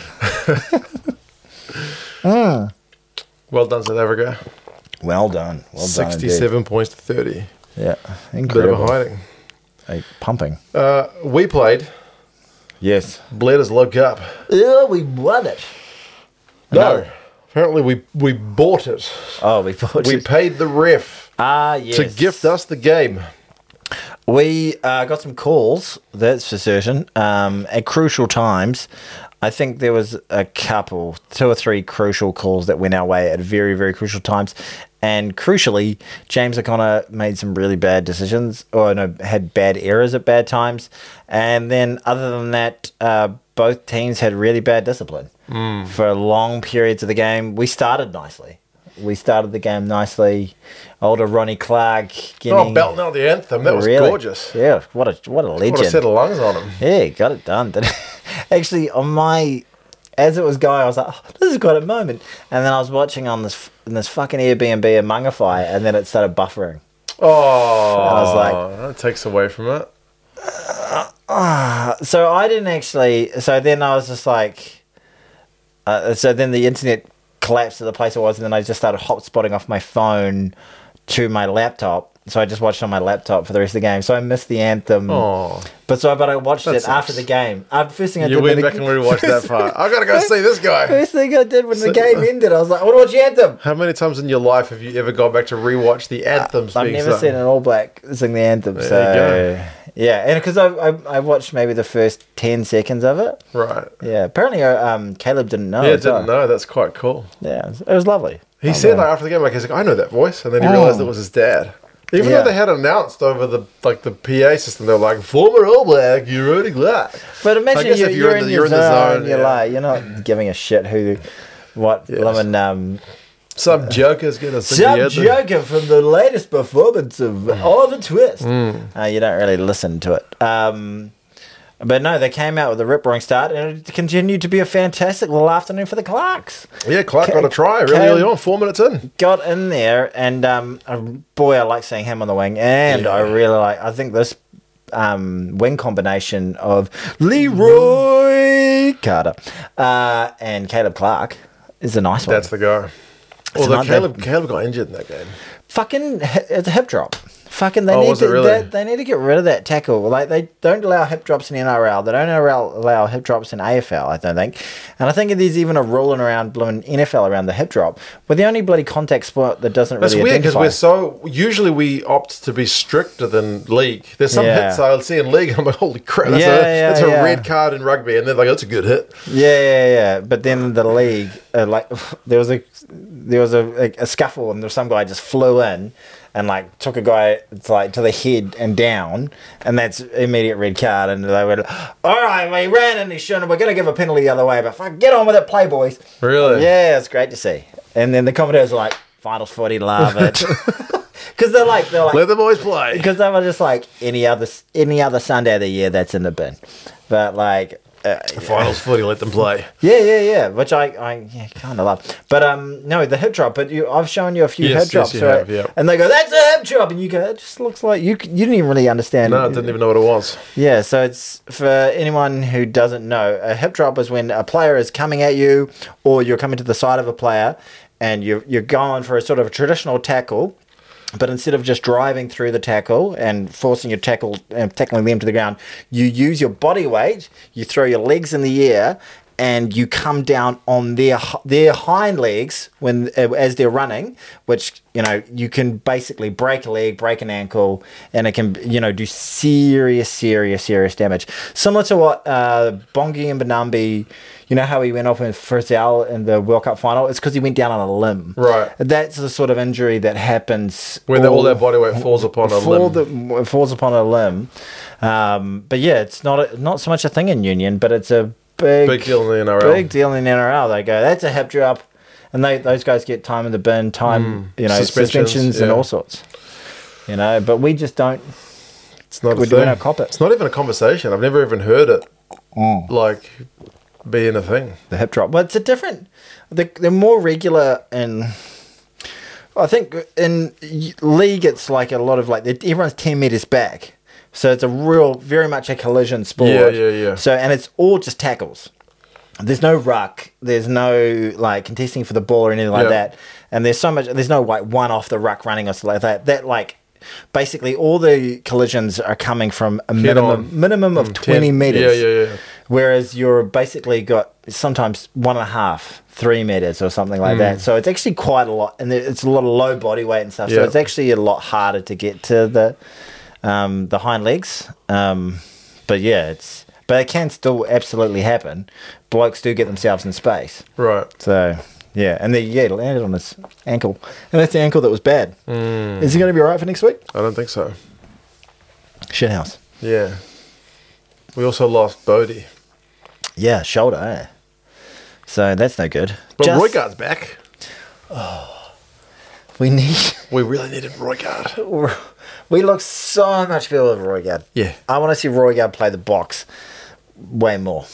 Well done, South Africa. Well done. 67 points to 30. Yeah, Bit of incredible. a hiding. Pumping. We played. Yes. Blair's Love Cup. Yeah, we won it. No. Apparently we bought it. Oh, we bought We it. paid the ref Yes. to gift us the game. We got some calls, that's for certain, at crucial times. I think there was a couple, 2 or 3 crucial calls that went our way at very, very crucial times. And crucially, James O'Connor made some really bad decisions, had bad errors at bad times. And then other than that, both teams had really bad discipline for long periods of the game. We started nicely. We started the game nicely. Older Ronnie Clark getting... belting out the anthem. That was Really? gorgeous. Yeah, what a What a legend. set of lungs on him. Yeah, got it done. Actually, as it was going, I was like, oh, this is quite a moment. And then I was watching on this fucking Airbnb in Mangawhai, and then it started buffering. Oh, And I was like... that takes away from it. So I didn't actually... So then I was just like... so then the internet collapsed to the place it was, and then I just started hotspotting off my phone to my laptop. So I just watched on my laptop for the rest of the game. So I missed the anthem. Oh, But I watched That it sucks. after the game. First thing I you did went when back and rewatched that part. I gotta go see this guy. First thing I did when the game ended, I was like, I want to watch the anthem. How many times in your life have you ever gone back to rewatch the anthems? I've never seen an All Black sing the anthem. There So you go. yeah, and because I watched maybe the first 10 seconds of it. Right. Yeah, apparently Caleb didn't know. Yeah, as well. didn't know. That's quite cool. Yeah, it was lovely. He said after the game, he's like, I know that voice, and then he realised it was his dad. Even Yeah. though they had announced over the PA system, they were like, "Former All Black, you're Rudy Glack." But imagine guess you're, if you're in your zone, you're yeah. like, you're not giving a shit what Yes. lemon. Some joker's gonna sing Some the anthem. joker from the latest performance of Oliver Twist. You don't really listen to it. But no, they came out with a rip-roaring start, and it continued to be a fantastic little afternoon for the Clarks. Yeah, Clark got a try really early on, 4 minutes in. Got in there, and boy, I like seeing him on the wing, and I really like. I think this wing combination of Leroy Carter and Caleb Clark is a nice one. That's the guy. Although Caleb got injured in that game. Fucking, it's a hip drop. Fucking, they Oh, need was to it really? they need to get rid of that tackle. Like, they don't allow hip drops in NRL. They don't allow hip drops in AFL, I don't think. And I think there's even a ruling around blooming NFL around the hip drop. We're the only bloody contact sport that doesn't That's really weird because identify. usually we opt to be stricter than league. There's some Yeah. hits I'll see in league and I'm like, holy crap, that's Yeah, a yeah. red card in rugby, and they're like, that's a good hit. Yeah. But then the league, like, there was a scuffle, and there was some guy just flew in and like took a guy to the head and down, and that's immediate red card. And they were, all right, we ran and he shouldn't. We're gonna give a penalty the other way, but fuck, get on with it, play, boys. Really? Yeah, it's great to see. And then the commentators were like, finals footy, love it, because they're like, Let the boys play. because they were just like any other Sunday of the year that's in the bin, but like. Finals footy, let them play. Yeah, which I kind of love. But no, the hip drop. But I've shown you a few Yes, hip drops, yes, you right? have, yeah. And they go, "That's a hip drop," and you go, "It just looks like you didn't even really understand." No, I didn't even know what it was. Yeah, so it's for anyone who doesn't know, a hip drop is when a player is coming at you, or you're coming to the side of a player, and you're going for a sort of a traditional tackle. But instead of just driving through the tackle and forcing your tackle and tackling them to the ground, you use your body weight, you throw your legs in the air, and you come down on their hind legs as they're running, which, you can basically break a leg, break an ankle, and it can, do serious damage. Similar to what Bongi and Benambi, you know how he went off in Frizzell in the World Cup final? It's because he went down on a limb. Right. That's the sort of injury that happens When all their body weight falls upon a limb. Falls upon a limb. But yeah, it's not so much a thing in Union, but it's a big deal in the NRL. Big deal in the NRL. They go, that's a hip drop, and those guys get time in the bin, suspensions and yeah. all sorts. But we just don't. It's not a We thing. don't cop it. It's not even a conversation. I've never even heard it like being a thing. The hip drop. But it's a different. They're more regular in. I think in league it's like a lot of everyone's 10 meters back, so it's very much a collision sport. Yeah. So and it's all just tackles. There's no ruck. There's no contesting for the ball or anything like that. And there's no one off the ruck running or something like that. That basically all the collisions are coming from a minimum of 20 meters. Yeah. Whereas you're basically got sometimes 1.5, 3 meters or something like that. So it's actually quite a lot, and it's a lot of low body weight and stuff. So Yeah. it's actually a lot harder to get to the hind legs. But it can still absolutely happen. Blokes do get themselves in space. Right. So yeah, and it landed on his ankle, and that's the ankle that was bad. Is he going to be all right for next week? I don't think so. Shithouse. Yeah. We also lost Bodie. Yeah, shoulder. Eh? So that's no good. But Roygaard's back. We We really needed Roygaard. we look so much better with Roygaard. Yeah. I want to see Roygaard play the box way more.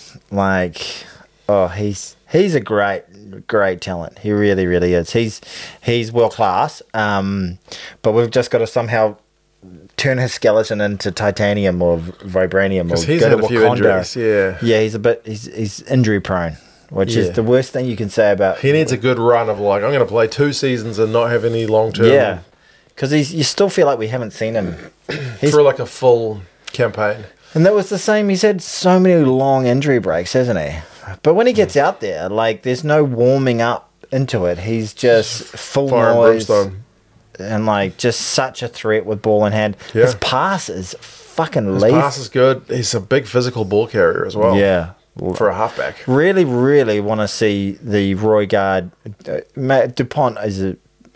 He's a great talent. He really, really is. He's world class. But we've just got to somehow turn his skeleton into titanium or vibranium, or Because he's go had to a few Wakanda. injuries, yeah. Yeah, he's injury prone, which Yeah. is the worst thing you can say about. He needs a good run of I'm going to play 2 seasons and not have any long term. Yeah, because you still feel like we haven't seen him. For a full campaign. And that was the same. He's had so many long injury breaks, hasn't he? But when he gets out there, there's no warming up into it. He's just full Fire and noise brimstone. and just such a threat with ball in hand. Yeah. His pass is fucking His lethal. pass is good. He's a big physical ball carrier as well. Yeah. For a halfback. Really, really want to see the Roygaard. Matt DuPont is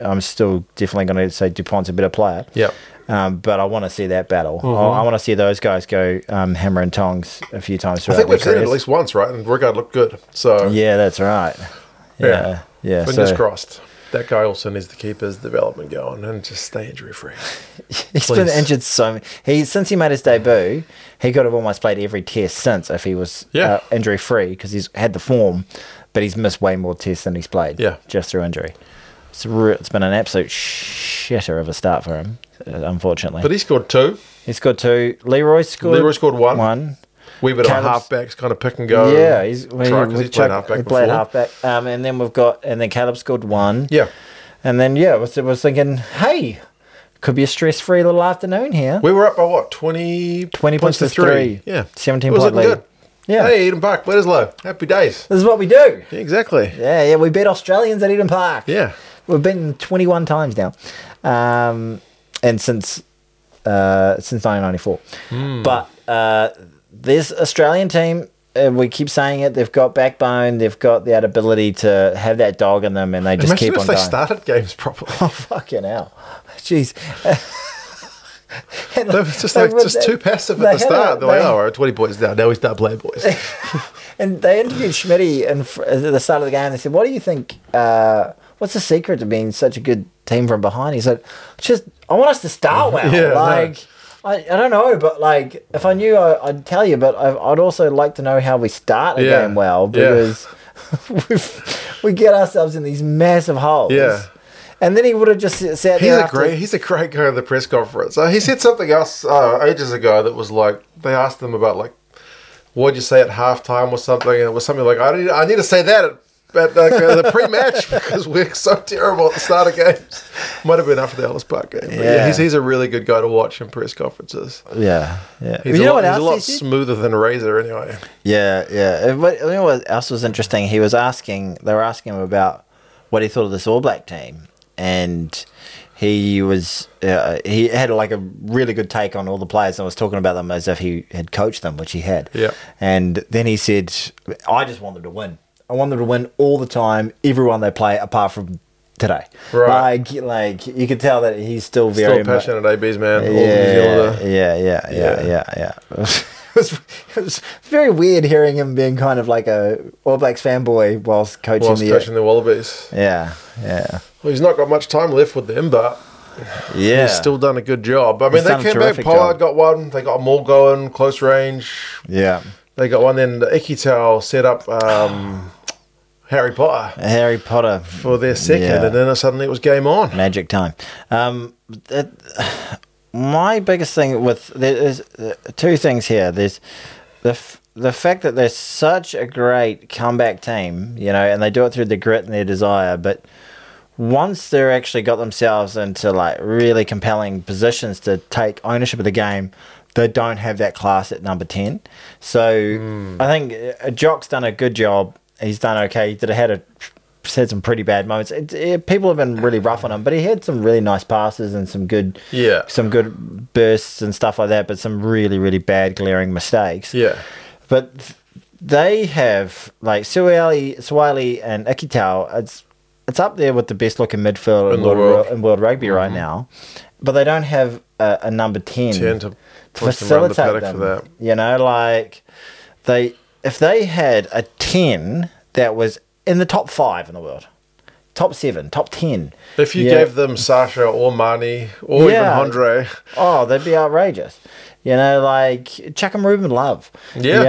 I'm still definitely going to say DuPont's a better player. Yeah. But I want to see that battle. I want to see those guys go hammer and tongs a few times I throughout think their we've seen it at careers. least once, right? And Rigaud looked good. So Yeah, that's right. Yeah. Fingers So crossed. That guy also needs to keep his development going and just stay injury free. he's been injured since he made his debut. He could have almost played every test since if he was injury free because he's had the form, but he's missed way more tests than he's played. Just through injury. It's been an absolute shitter of a start for him, unfortunately. But he scored 2. He scored 2. Leroy scored 1. Wee bit of halfbacks, kind of pick and go. Yeah, he's played halfback he before. played halfback. And then Caleb scored 1. Yeah. And then I was thinking, hey, could be a stress-free little afternoon here. We were up by what? 20 points to 3. Yeah. 17 It was point looking lead. good. Yeah. Hey, Eden Park, Bledisloe. Happy days. This is what we do. Yeah, exactly. Yeah, we beat Australians at Eden Park. Yeah. We've been 21 times now. And since 1994. But this Australian team, we keep saying it, they've got backbone, they've got that ability to have that dog in them, and they just Imagine keep if on they going. started games properly. Oh, fucking hell. Jeez. They were just too passive at the start. They're like, we're 20 points down. Now we start playing, boys. And they interviewed Schmitty at the start of the game. They said, what do you think, what's the secret to being such a good team from behind? He said, I want us to start well. I don't know, but if I knew, I'd tell you. But I'd also like to know how we start a game well, because we get ourselves in these massive holes. Yeah. And then he would have just sat there. He's a great guy in the press conference. He said something else ages ago that was like, they asked him about what'd you say at halftime or something, and it was something like, I need to say that at the pre-match because we're so terrible at the start of games. Might have been after the Ellis Park game. But he's a really good guy to watch in press conferences. Yeah. He's a lot smoother than Razor anyway. Yeah. But you know what else was interesting? They were asking him about what he thought of this All Black team. And he had a really good take on all the players and was talking about them as if he had coached them, which he had. Yeah. And then he said, I just want them to win. I want them to win all the time, everyone they play, apart from today. Right. Like you could tell that he's still very passionate ABs man. Yeah. It was very weird hearing him being kind of like a All Blacks fanboy whilst coaching the Wallabies. Yeah. Well, he's not got much time left with them, but he's still done a good job. I mean, they came back. Pollard got one. They got them all going, close range. Yeah. They got one. Then Ikitau set up Harry Potter for their second, and then suddenly it was game on. Magic time. My biggest thing there's 2 things here. There's the fact that they're such a great comeback team, and they do it through their grit and their desire, but once they're actually got themselves into really compelling positions to take ownership of the game, they don't have that class at number 10. So I think Jock's done a good job. He's done okay. He had some pretty bad moments. People have been really rough on him, but he had some really nice passes and some good bursts and stuff like that, but some really, really bad glaring mistakes. Yeah. But they have, Suwali and Ikitau, it's up there with the best looking midfield in world rugby right now, but they don't have a number 10 to facilitate them. For that. If they had a 10 that was in the top 5 in the world, top 7, top 10. If you gave them Sasha or Mani or even Andre. Oh, they'd be outrageous. Chuck 'em Ruben Love. Yeah.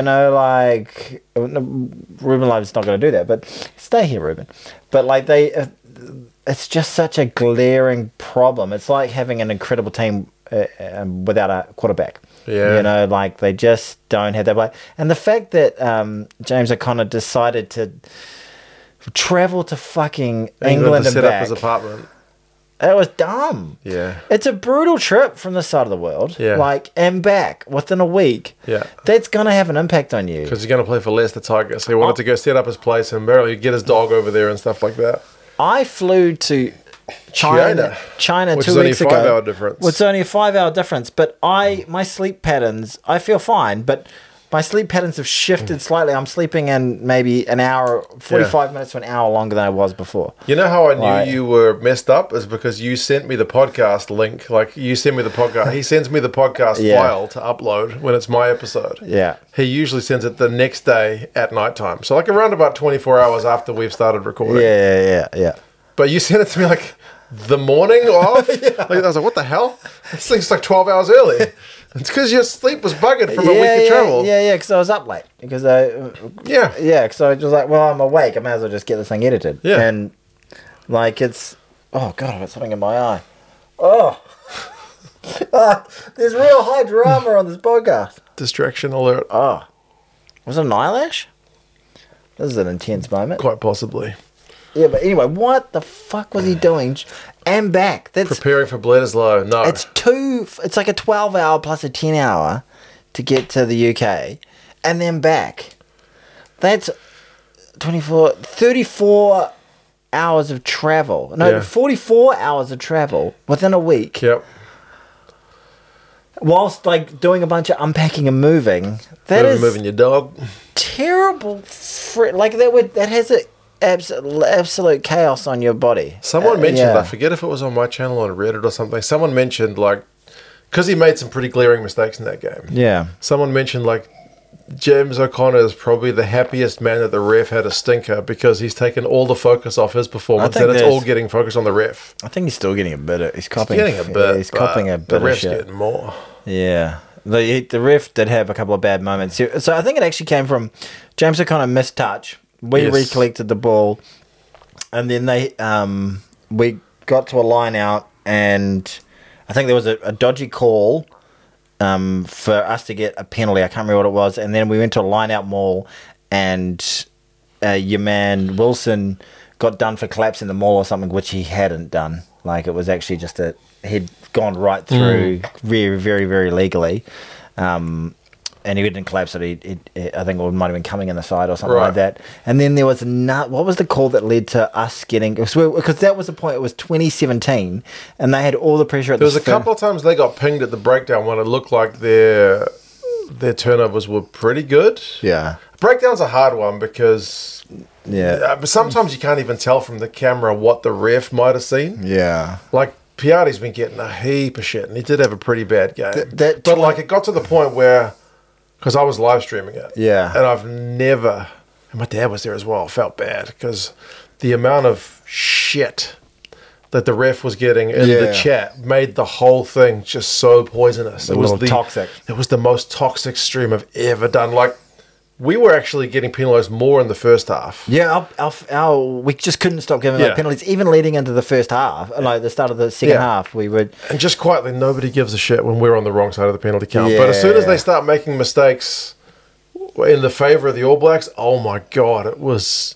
Ruben Love's not going to do that, but stay here, Ruben. But it's just such a glaring problem. It's like having an incredible team without a quarterback. Yeah. They just don't have that play. And the fact that James O'Connor decided to travel to fucking England and set back. Up his apartment. That was dumb. Yeah. It's a brutal trip from the side of the world. Yeah. And back within a week. Yeah. That's going to have an impact on you. Because he's going to play for Leicester Tigers. So he wanted to go set up his place and barely get his dog over there and stuff like that. I flew to China which 2 weeks ago. Which is only a 5-hour difference. It's only a 5-hour difference. But my sleep patterns, I feel fine. But my sleep patterns have shifted slightly. I'm sleeping in maybe an hour, 45 minutes to an hour longer than I was before. You know how I knew Right. you were messed up is because you sent me the podcast link. Like you send me the podcast. He sends me the podcast Yeah. file to upload when it's my episode. Yeah. He usually sends it the next day at nighttime. So like around about 24 hours after we've started recording. Yeah. But you sent it to me like the morning of. Like, I was like, what the hell? This thing's like 12 hours early. It's because your sleep was buggered from a week of travel. Yeah, because I was up late. Because Yeah. because I was like, well, I'm awake. I may as well just get this thing edited. Yeah. And like it's, oh God, I've got something in my eye. Oh, there's real high drama on this podcast. Distraction alert. Oh, was it an eyelash? This is an intense moment. Quite possibly. Yeah, but anyway, what the fuck was he doing? And back. That's Preparing for Bledisloe. No. it's like a 12-hour plus a 10-hour to get to the UK and then back. That's 34 hours of travel. No, Yeah. 44 hours of travel within a week. Yep. Whilst like doing a bunch of unpacking and moving. That is Moving your dog. terrible. Like that has a absolute chaos on your body. Someone mentioned, yeah. I forget if it was on my channel on Reddit or something. Someone mentioned, like, because he made some pretty glaring mistakes in that game. Yeah. Someone mentioned, like, James O'Connor is probably the happiest man that the ref had a stinker because he's taken all the focus off his performance think and it's there's- all getting focused on the ref. I think he's still getting a bit. He's copping. He's getting a bit. He's copping a but bit the ref's of shit. getting more. Yeah. The ref did have a couple of bad moments. So I think it actually came from James O'Connor missed touch. We Yes. recollected the ball, and then we got to a line out, and I think there was a dodgy call for us to get a penalty. I can't remember what it was. And then we went to a line out maul, and your man Wilson got done for collapsing the maul or something, which he hadn't done. Like it was actually just he'd gone right through very, very, very legally. And he didn't collapse it. I think it might have been coming in the side or something Right. like that. And then there was what was the call that led to us getting? Because that was the point. It was 2017, and they had all the pressure at There was the a couple of times they got pinged at the breakdown when it looked like their turnovers were pretty good. Yeah, Breakdown's a hard one because yeah, but sometimes you can't even tell from the camera what the ref might have seen. yeah. Like Piatti's been getting a heap of shit, and he did have a pretty bad game. that but like it got to the point where, because I was live streaming it, Yeah. and I've never, and my dad was there as well. Felt bad because the amount of shit that the ref was getting in the Yeah. chat made the whole thing just so poisonous. It was little toxic. It was the most toxic stream I've ever done. Like we were actually getting penalised more in the first half. Yeah, we just couldn't stop giving Yeah. like penalties, even leading into the first half, like the start of the second Yeah. half. We would, And just quietly, nobody gives a shit when we're on the wrong side of the penalty count. But as soon as Yeah. they start making mistakes in the favour of the All Blacks, oh my God, it was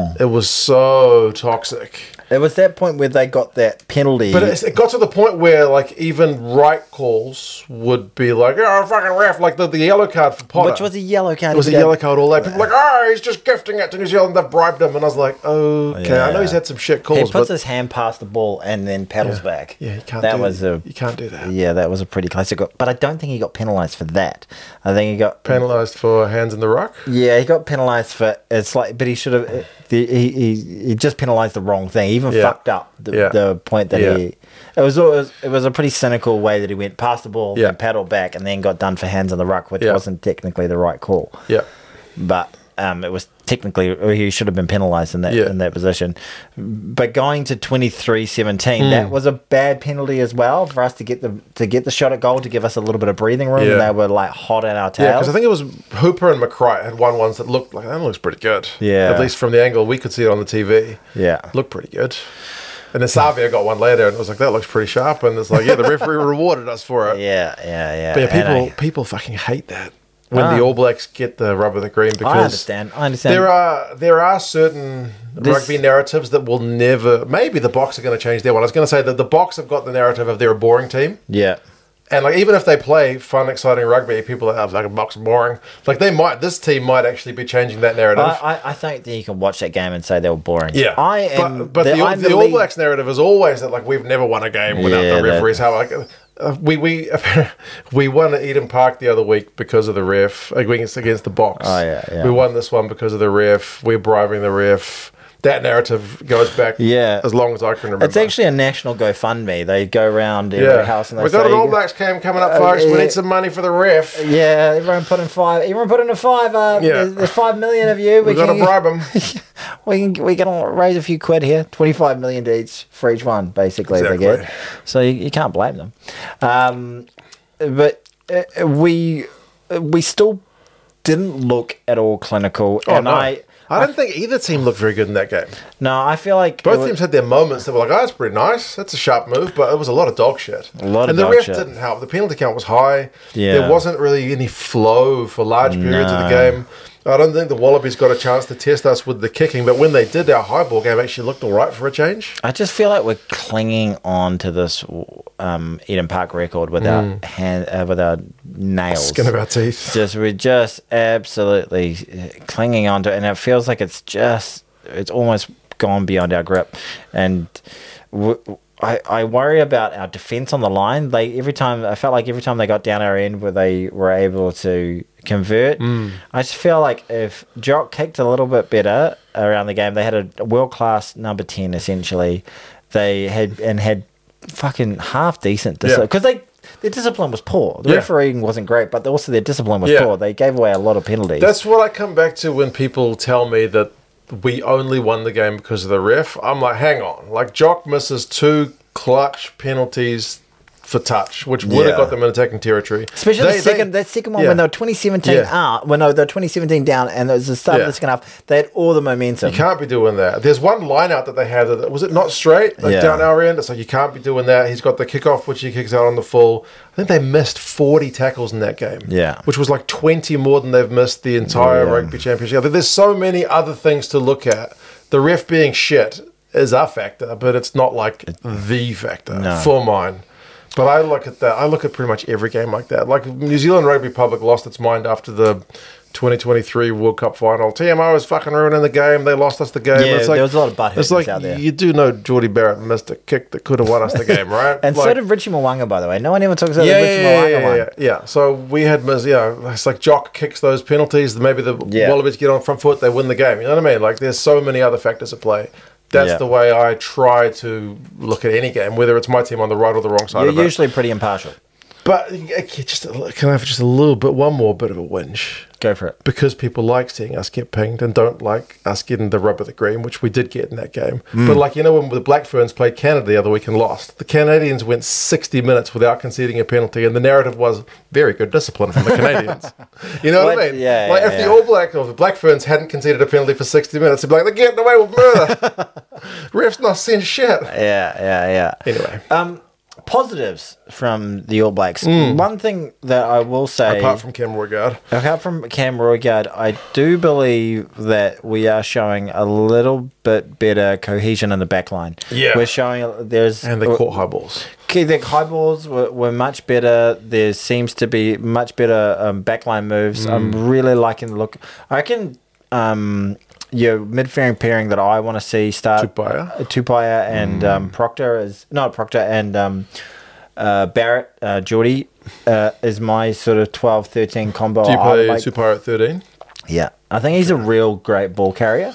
so toxic. it was that point where they got that penalty. But it got to the point where, like, even right calls would be like, oh, fucking ref, like the yellow card for Potter. which was a yellow card. It was a yellow card all day. People were like, oh, he's just gifting it to New Zealand. They've bribed him. And I was like, okay, I know he's had some shit He calls, puts but his hand past the ball and then paddles back. yeah, you can't That do was that. You can't do that. Yeah, that was a pretty classic. But I don't think he got penalised for that. I think he got Penalised for hands in the ruck. Yeah, he got penalised for it's like, but he should have. He just penalised the wrong thing. He even Yeah. fucked up the point that Yeah. he. It was a pretty cynical way that he went past the ball, Yeah. and paddled back, and then got done for hands on the ruck, which Yeah. wasn't technically the right call. Yeah. But it was technically he should have been penalised in that position. But going to 23-17, that was a bad penalty as well for us to get the shot at goal to give us a little bit of breathing room, Yeah. and they were like hot at our tails. Yeah, because I think it was Hooper and McCright had won ones that looked like, that looks pretty good. Yeah. At least from the angle we could see it on the TV. Yeah. Looked pretty good. And then Savia got one later and it was like, that looks pretty sharp. And it's like, yeah, the referee rewarded us for it. Yeah. But yeah, And people fucking hate that when the All Blacks get the rub of the green because I understand. there are certain rugby narratives that will never. Maybe the Box are going to change their one. I was going to say that the Box have got the narrative of they're a boring team, Yeah. And like even if they play fun, exciting rugby, people are like a box boring. Like this team might actually be changing that narrative. I think that you can watch that game and say they were boring. Yeah, but the All Blacks narrative is always that like we've never won a game without the referees. How like we won at Eden Park the other week because of the ref against the Box. Oh yeah. We won this one because of the ref. We're bribing the ref. That narrative goes back as long as I can remember. It's actually a national GoFundMe. They go around every house and they We've got an All Blacks game coming up, folks. We need some money for the ref. Yeah, everyone put in five. Everyone put in a fiver. There's 5 million of you. We've got to bribe them. we can raise a few quid here. 25 million each for each one, basically. Exactly. They get. So you can't blame them. But we still didn't look at all clinical. Oh, and no. I don't think either team looked very good in that game. No, I feel like both teams had their moments that were like, "Oh, that's pretty nice. That's a sharp move," but it was a lot of dog shit. And the ref didn't help. The penalty count was high. Yeah. There wasn't really any flow for large periods of the game. I don't think the Wallabies got a chance to test us with the kicking, but when they did, our high ball game actually looked all right for a change. I just feel like we're clinging on to this Eden Park record with our nails, skin of our teeth. We're just absolutely clinging on to it, and it feels like it's almost gone beyond our grip. And I worry about our defense on the line. I felt like every time they got down our end where they were able to convert, I just feel like if Jock kicked a little bit better around the game, they had a world-class number 10 essentially. They had fucking half decent discipline because their discipline was poor. The refereeing wasn't great, but also their discipline was poor. They gave away a lot of penalties. That's what I come back to when people tell me that we only won the game because of the ref. I'm like, hang on. Like, Jock misses 2 clutch penalties for touch, which would have got them in attacking territory. Especially that second one when they were 2017 out, they were 2017 down, and it was the start of the second half. They had all the momentum. You can't be doing that. There's one line out that they had. Was it not straight? Down our end? It's like, you can't be doing that. He's got the kickoff, which he kicks out on the full. I think they missed 40 tackles in that game. Yeah. Which was like 20 more than they've missed the entire rugby championship. There's so many other things to look at. The ref being shit is a factor, but it's not like the factor for mine. But I look at that. I look at pretty much every game like that. Like, New Zealand Rugby Public lost its mind after the 2023 World Cup final. TMO was fucking ruining the game. They lost us the game. Yeah, it's like, there was a lot of butthurt out there. You do know Geordie Barrett missed a kick that could have won us the game, right? And so did Richie Mwanga, by the way. No one ever talks about the Richie Mwanga one. Yeah. So we had, it's like Jock kicks those penalties. Maybe the Wallabies get on front foot. They win the game. You know what I mean? Like, there's so many other factors at play. That's the way I try to look at any game, whether it's my team on the right or the wrong side of it. You're usually pretty impartial. But can I have just one more bit of a whinge? Go for it. Because people like seeing us get pinged and don't like us getting the rub of the green, which we did get in that game. But when the Black Ferns played Canada the other week and lost, the Canadians went 60 minutes without conceding a penalty, and the narrative was very good discipline from the Canadians. You know what I mean? If the All Black or the Black Ferns hadn't conceded a penalty for 60 minutes, they'd be like, they're getting away with murder. Ref's not saying shit. Yeah. Anyway. Positives from the All Blacks. One thing that I will say, apart from Cam Roigard, I do believe that we are showing a little bit better cohesion in the back line. Yeah, we're showing and they caught high balls. The high balls were much better. There seems to be much better backline moves. I'm really liking the look. I reckon your mid-fairing pairing that I want to see start Tupaia and Proctor and Barrett, Geordie is my sort of 12-13 combo. Do you play Tupaia at 13? Yeah, I think he's a real great ball carrier.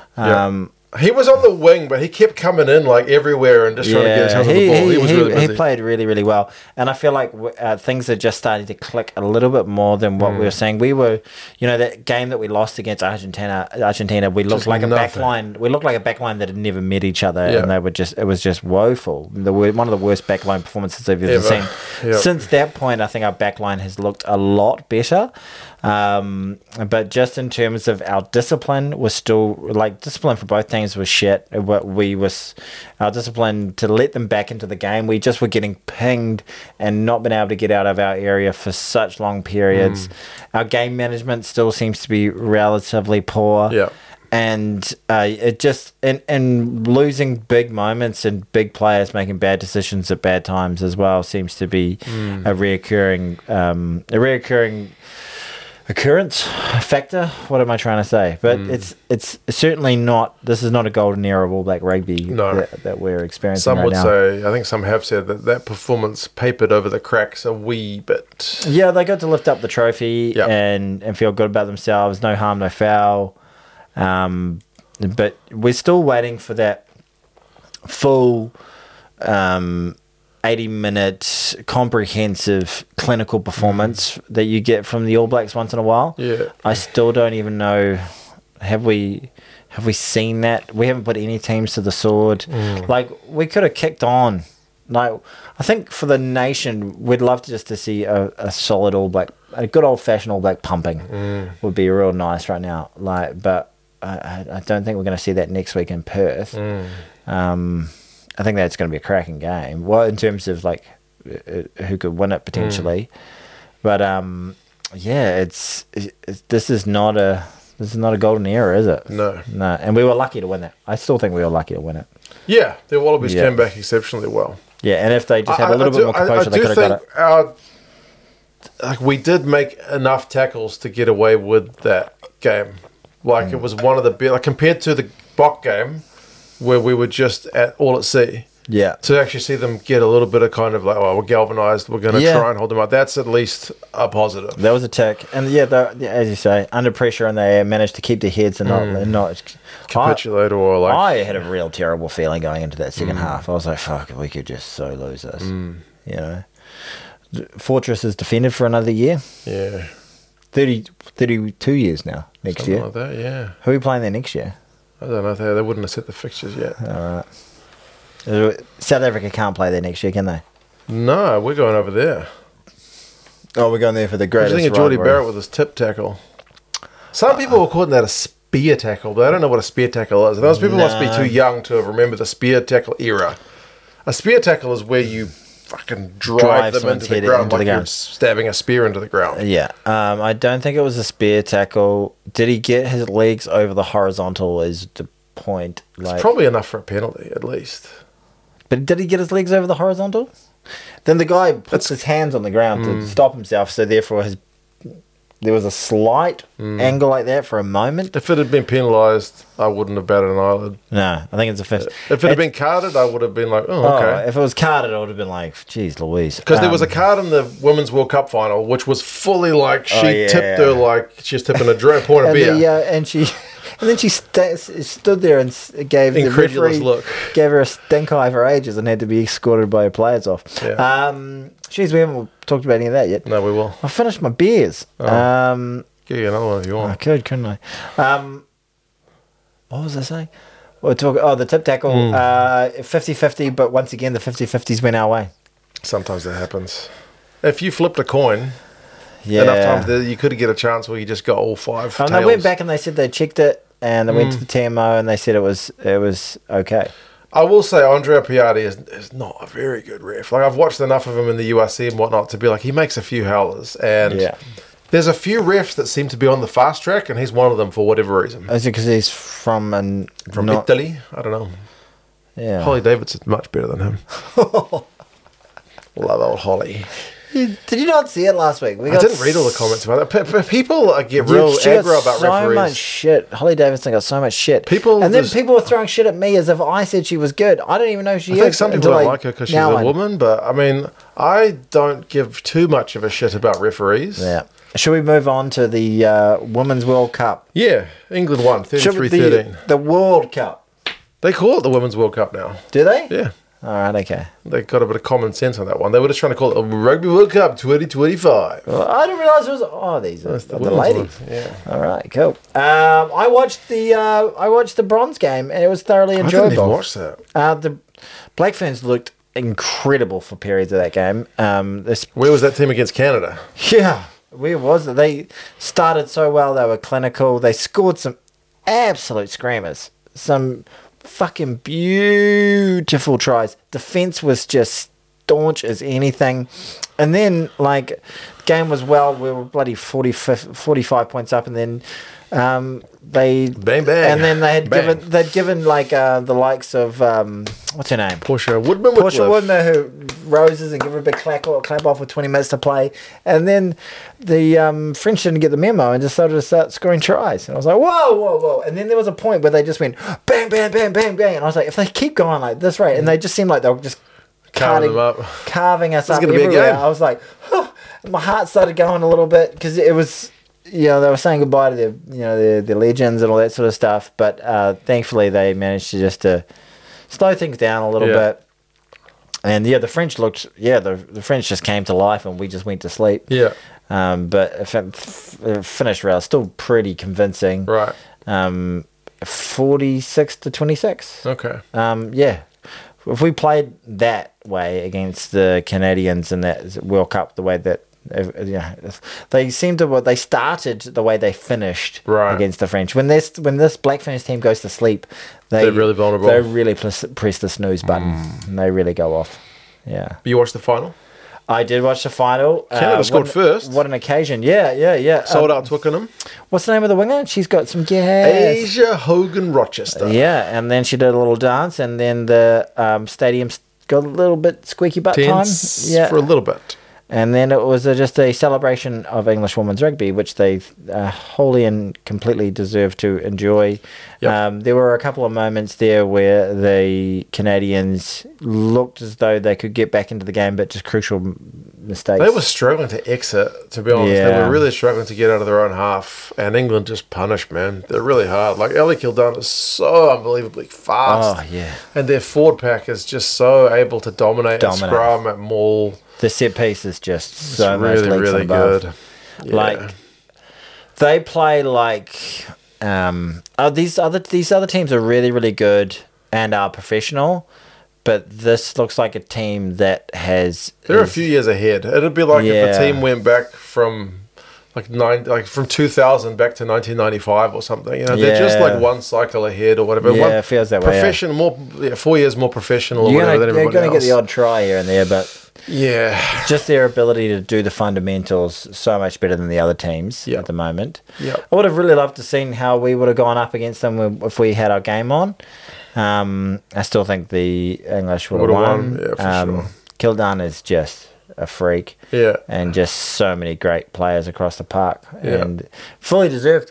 He was on the wing, but he kept coming in like everywhere and just trying to get his hands on the ball. He was really busy. He played really, really well. And I feel like things are just starting to click a little bit more than what we were saying. We were, that game that we lost against Argentina, we looked like a backline. We looked like a backline that had never met each other, and it was just woeful. One of the worst backline performances I've ever seen. Yep. Since that point, I think our backline has looked a lot better. But just in terms of our discipline, was still discipline for both teams was shit. Our discipline to let them back into the game. We just were getting pinged and not been able to get out of our area for such long periods. Our game management still seems to be relatively poor. Yeah. And it just and losing big moments and big players making bad decisions at bad times as well seems to be a reoccurring occurrence factor. What am I trying to say? But it's certainly not. This is not a golden era of All Black rugby that we're experiencing. Some right would now. say, I think some have said that performance papered over the cracks a wee bit. Yeah, they got to lift up the trophy Yep. and feel good about themselves. No harm, no foul. But we're still waiting for that full 80-minute comprehensive clinical performance that you get from the All Blacks once in a while. Yeah. I still don't even know. Have we seen that? We haven't put any teams to the sword. Like, we could have kicked on. Like, I think for the nation, we'd love to see a solid All Black, a good old fashioned All Black pumping would be real nice right now. Like, but I don't think we're going to see that next week in Perth. I think that's going to be a cracking game. Well, in terms of like who could win it potentially, but yeah, this is not a golden era, is it? No. And we were lucky to win it. I still think we were lucky to win it. Yeah, the Wallabies came back exceptionally well. Yeah, and if they just had a little bit more composure, they could have got it. We did make enough tackles to get away with that game. Like, it was one of the best, like, compared to the Bok game, where we were just all at sea. Yeah. To actually see them get a little bit of kind of like, oh, we're galvanised, we're going to try and hold them up. That's at least a positive. That was a tick. And as you say, under pressure, and they managed to keep their heads and not capitulate or like. I had a real terrible feeling going into that second half. I was like, fuck, we could just so lose this. You know? Fortress is defended for another year. Yeah. 32 years now, next Something year. like that, yeah. Who are we playing there next year? I don't know. They wouldn't have set the fixtures yet. All right. South Africa can't play there next year, can they? No, we're going over there. Oh, we're going there for the I greatest think of Geordie rivalry. Barrett with his tip tackle. Some people were calling that a spear tackle, but I don't know what a spear tackle is. Those people must be too young to have remembered the spear tackle era. A spear tackle is where you fucking drive them into the ground like you're stabbing a spear into the ground. Yeah. I don't think it was a spear tackle. Did he get his legs over the horizontal is the point. It's probably enough for a penalty, at least. But did he get his legs over the horizontal? Then the guy puts his hands on the ground to stop himself, so therefore there was a slight angle like that for a moment. If it had been penalised, I wouldn't have batted an eyelid. No, I think it's a fifth. If it had been carded, I would have been like, oh, okay. If it was carded, I would have been like, geez Louise. Because there was a card in the Women's World Cup final, which was fully like she tipped her like she's tipping a point of beer. And then she stood there and gave incredulous the referee, look. Gave her a stink eye for ages and had to be escorted by her players off. Yeah. Geez, we haven't talked about any of that yet. No, we will. I finished my beers. Give you another one if you want. I could, couldn't I? What was I saying? We're talking. Oh, the tip tackle, 50-50, but once again, the 50-50s went our way. Sometimes that happens. If you flipped a coin, Yeah. enough times that you could get a chance where you just got all five tails. They went back and they said they checked it, and they went to the TMO and they said it was okay. I will say Andrea Piatti is not a very good ref. Like, I've watched enough of him in the URC and whatnot to be like, he makes a few howlers. And there's a few refs that seem to be on the fast track, and he's one of them for whatever reason. Is it because he's from Italy? I don't know. Yeah. Holly Davidson's much better than him. Love old Holly. Did you not see it last week? I didn't read all the comments about that. People get real aggro about so referees. much shit. Holly Davidson got so much shit. People were throwing shit at me as if I said she was good. I don't even know she is. I think some people don't like her because she's a woman, but I mean, I don't give too much of a shit about referees. Yeah. Should we move on to the Women's World Cup? Yeah, England won 33-13. The World Cup. They call it the Women's World Cup now. Do they? Yeah. All right, okay. They got a bit of common sense on that one. They were just trying to call it the Rugby World Cup 2025. Well, I didn't realise it was. Oh, these are the ladies. Yeah. All right, cool. I watched the bronze game and it was thoroughly enjoyable. I didn't even watch that. The Black Ferns looked incredible for periods of that game. Where was that team against Canada? Yeah, where was it? They started so well. They were clinical. They scored some absolute screamers. Some fucking beautiful tries. Defense was just staunch as anything. And then, like, game was we were bloody 45 points up, and then they Bang, bang. and then Bang. they'd given like the likes of what's her name, Portia Woodman. Portia Woodman, who roses and give her a big clap off with 20 minutes to play, and then the French didn't get the memo and decided to start scoring tries, and I was like, whoa, and then there was a point where they just went bang, bang, bang, bang, bang, and I was like, if they keep going like this rate, and they just seemed like they were just carving us up gonna be a everywhere. game. I was like, huh. My heart started going a little bit because it was, they were saying goodbye to their legends and all that sort of stuff. But thankfully, they managed to just slow things down a little bit. And the French the French just came to life, and we just went to sleep. Yeah. But it finished rail still pretty convincing. Right. 46-26. Okay. Yeah. If we played that way against the Canadians in that World Cup, the way that they started the way they finished against the French. When this Black Ferns team goes to sleep, they're really vulnerable. They really press the snooze button, and they really go off. Yeah. You watched the final? I did watch the final. Canada scored first. What an occasion! Yeah. Sold out Twickenham. What's the name of the winger? She's got some gas. Asia Hogan Rochester. Yeah, and then she did a little dance, and then the stadium got a little bit squeaky butt Tense time. Yeah, for a little bit. And then it was just a celebration of English women's rugby, which they wholly and completely deserve to enjoy. Yep. There were a couple of moments there where the Canadians looked as though they could get back into the game, but just crucial mistakes. They were struggling to exit, to be honest. They were really struggling to get out of their own half, and England just punished, man. They're really hard. Like, Ellie Kildare is so unbelievably fast. Oh, yeah. And their forward pack is just so able to dominate. At scrum, at maul. The set piece is just so much really, leaps really above. good. Yeah. Like, they play like these other teams are really, really good and are professional, but this looks like a team that they're a few years ahead. It'd be like if a team went back from from 2000 back to 1995 or something. They're just like one cycle ahead or whatever. Yeah, it feels that way. Professional, 4 years more professional or whatever than everybody else. You're going to get the odd try here and there, but yeah, just their ability to do the fundamentals so much better than the other teams at the moment. Yeah, I would have really loved to seen how we would have gone up against them if we had our game on. I still think the English would have won. Yeah, for sure. Kildare is just a freak. Yeah, and just so many great players across the park, and fully deserved.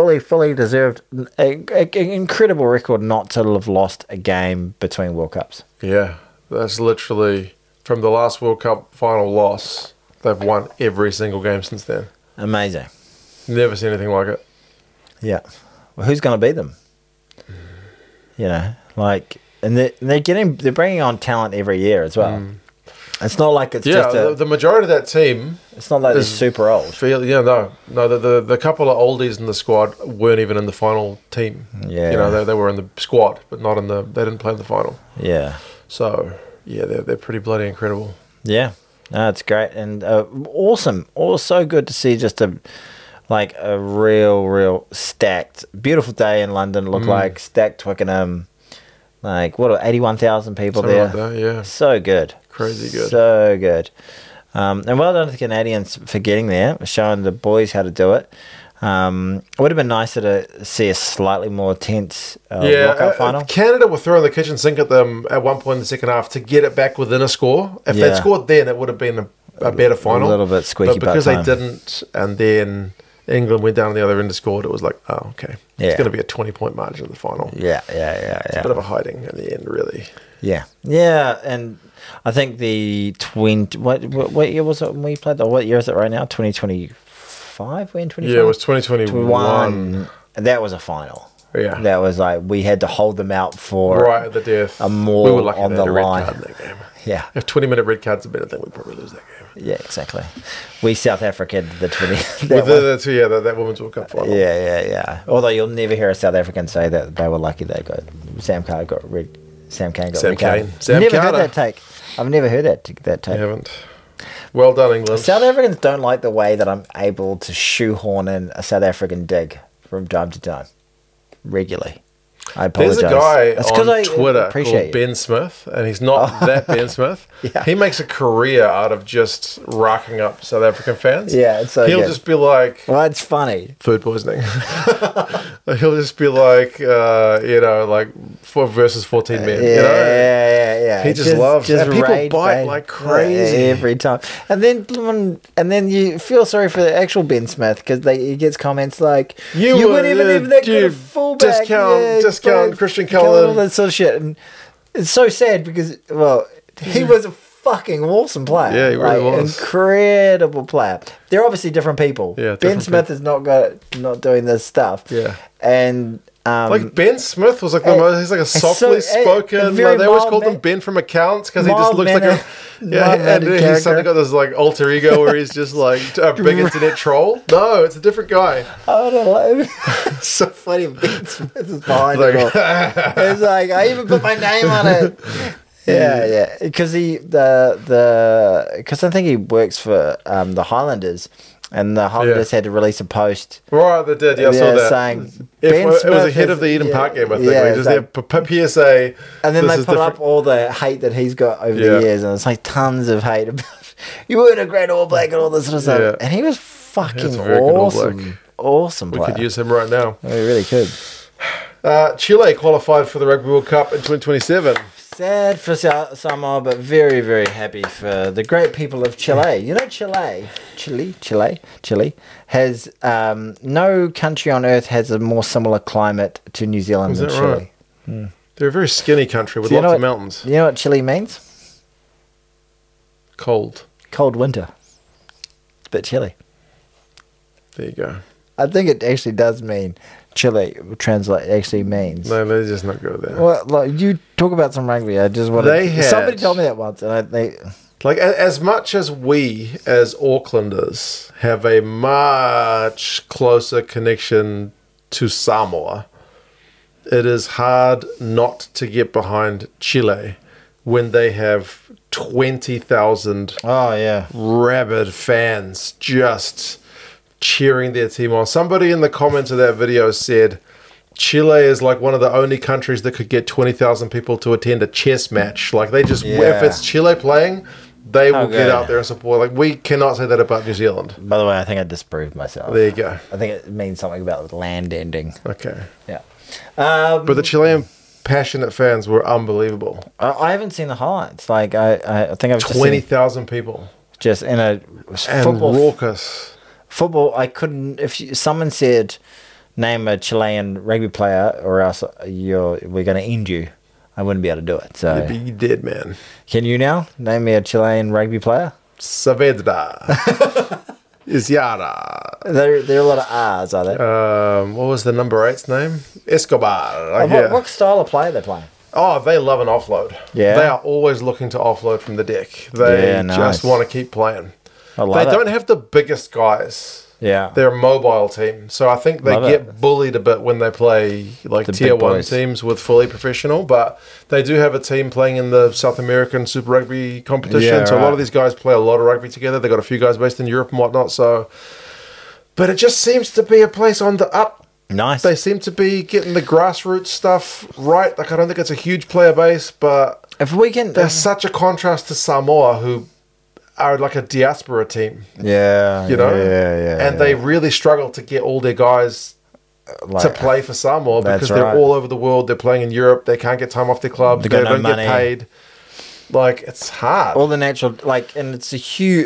Incredible record not to have lost a game between World Cups. Yeah, that's literally from the last World Cup final loss. They've won every single game since then. Amazing. Never seen anything like it. Yeah. Well, who's going to beat them? And they're bringing on talent every year as well. It's not like it's just the majority of that team. It's not like they're super old. The couple of oldies in the squad weren't even in the final team. Yeah, they were in the squad, but not in the. They didn't play in the final. Yeah. So they're pretty bloody incredible. Yeah, no, it's great and awesome. So good to see just a real stacked, beautiful day in London. Looked like stacked Twickenham. 81,000 people Something there. Like that, yeah. So good. Crazy good. So good. And well done to the Canadians for getting there, showing the boys how to do it. It would have been nicer to see a slightly more tense World Cup final. Canada were throwing the kitchen sink at them at one point in the second half to get it back within a score. If they'd scored then, it would have been a better final. A little bit squeaky, but because they didn't, and then England went down on the other end and scored, it was like, oh, okay. Yeah. It's going to be a 20-point margin in the final. Yeah. It's a bit of a hiding in the end, really. Yeah, and I think the what year was it when we played? What year is it right now? 2025? We're in 2025? Yeah, it was 2021. That was a final. Yeah. That was like, we had to hold them out for right at the death. A more we were lucky on they the had a red line. card in that game. Yeah. If 20-minute red cards had been a thing, we'd probably lose that game. Yeah, exactly. We South Africa did the 20. that Women's World Cup final. Yeah. Although you'll never hear a South African say that they were lucky they got Sam Cane got red. Sam Cane got red card. Never heard that take. I've never heard that take. I haven't. Well done, England. South Africans don't like the way that I'm able to shoehorn in a South African dig from time to time, regularly. I There's apologize. a guy That's 'cause on I Twitter appreciate called you. Ben Smith, and he's not that Ben Smith. Yeah. He makes a career out of just racking up South African fans. Yeah, it's so He'll good. just be like, Well, it's funny. food poisoning. He'll just be like, like 4 versus 14 men. Yeah. He just loves- and people rage bite bait like crazy. every time. And then you feel sorry for the actual Ben Smith because he gets comments like, "You weren't even that good a fullback." Discount Christian all Cullen. that sort of shit. And it's so sad because he was a fucking awesome player. Yeah, he really was. Incredible player. They're obviously different people. Yeah, Ben different Smith is not doing this stuff. Yeah. And Like Ben Smith was like the most. He's like a softly spoken. very Like they always mild called him man- Ben from accounts because he just mild looks like a. mannered- Yeah, mild and mannered he's suddenly character. got this like alter ego where he's just like a big internet troll. No, it's a different guy. I don't know. It's so funny. Ben Smith is behind Like- it all. It's like I even put my name on it. Yeah. Because because I think he works for the Highlanders, and the Highlanders had to release a post. Right, they did. Yeah, I saw that. saying It was Smith ahead is- of the Eden yeah, Park game, I think. yeah, where he just it's there, PSA. And then this they is put different. up all the hate that he's got over Yeah. the years, and it's like tons of hate about you weren't a great All Black and all this sort of stuff. Yeah. And he was fucking He's a very good All awesome. Black. Awesome We player. could use him right now. We really could. Chile qualified for the Rugby World Cup in 2027. Sad for Samoa, but very, very happy for the great people of Chile. You know, Chile has no country on earth has a more similar climate to New Zealand Is than that Chile. right? They're a very skinny country with Do you know lots of what- mountains. You know what Chile means? Cold. Cold winter. It's a bit chilly. There you go. I think it actually does mean Chile. Translate actually means. No, let's just not go there. Well, like, you talk about some rugby. I just want They to. had- Somebody told me that once, and they. Like, as much as we, as Aucklanders, have a much closer connection to Samoa, it is hard not to get behind Chile when they have 20,000 Oh yeah. rabid fans just cheering their team on. Somebody in the comments of that video said Chile is like one of the only countries that could get 20,000 people to attend a chess match. Like they just, Yeah. if it's Chile playing, they will get good. out there and support. Like we cannot say that about New Zealand. By the way, I think I disproved myself. There you go. I think it means something about land ending. Okay. Yeah. But the Chilean passionate fans were unbelievable. I haven't seen the highlights. Like I think I've just seen 20,000 people. just in a And football. raucous. Football. I couldn't. If someone said, "Name a Chilean rugby player," or else we're going to end you, I wouldn't be able to do it. So, You'd be dead, man. can you now name me a Chilean rugby player? Saavedra. Iziara. There are a lot of R's, are there? What was the number 8's name? Escobar. Like, What style of play are they playing? Oh, they love an offload. Yeah. They are always looking to offload from the deck. They Yeah, nice. just want to keep playing. I love They it. don't have the biggest guys. Yeah. They're a mobile team. So I think they Love get it. bullied a bit when they play like The tier big 1 boys. teams with fully professional. But they do have a team playing in the South American Super Rugby competition. Yeah, so a lot right. of these guys play a lot of rugby together. They've got a few guys based in Europe and whatnot. So, but it just seems to be a place on the up. Nice. They seem to be getting the grassroots stuff right. Like I don't think it's a huge player base, but If we can, there's such a contrast to Samoa, who are like a diaspora team, yeah, you know, yeah, and they really struggle to get all their guys to play for Samoa That's because they're right. all over the world. They're playing in Europe. They can't get time off their club. They They got no don't money. get paid. Like it's hard. all the natural and it's a huge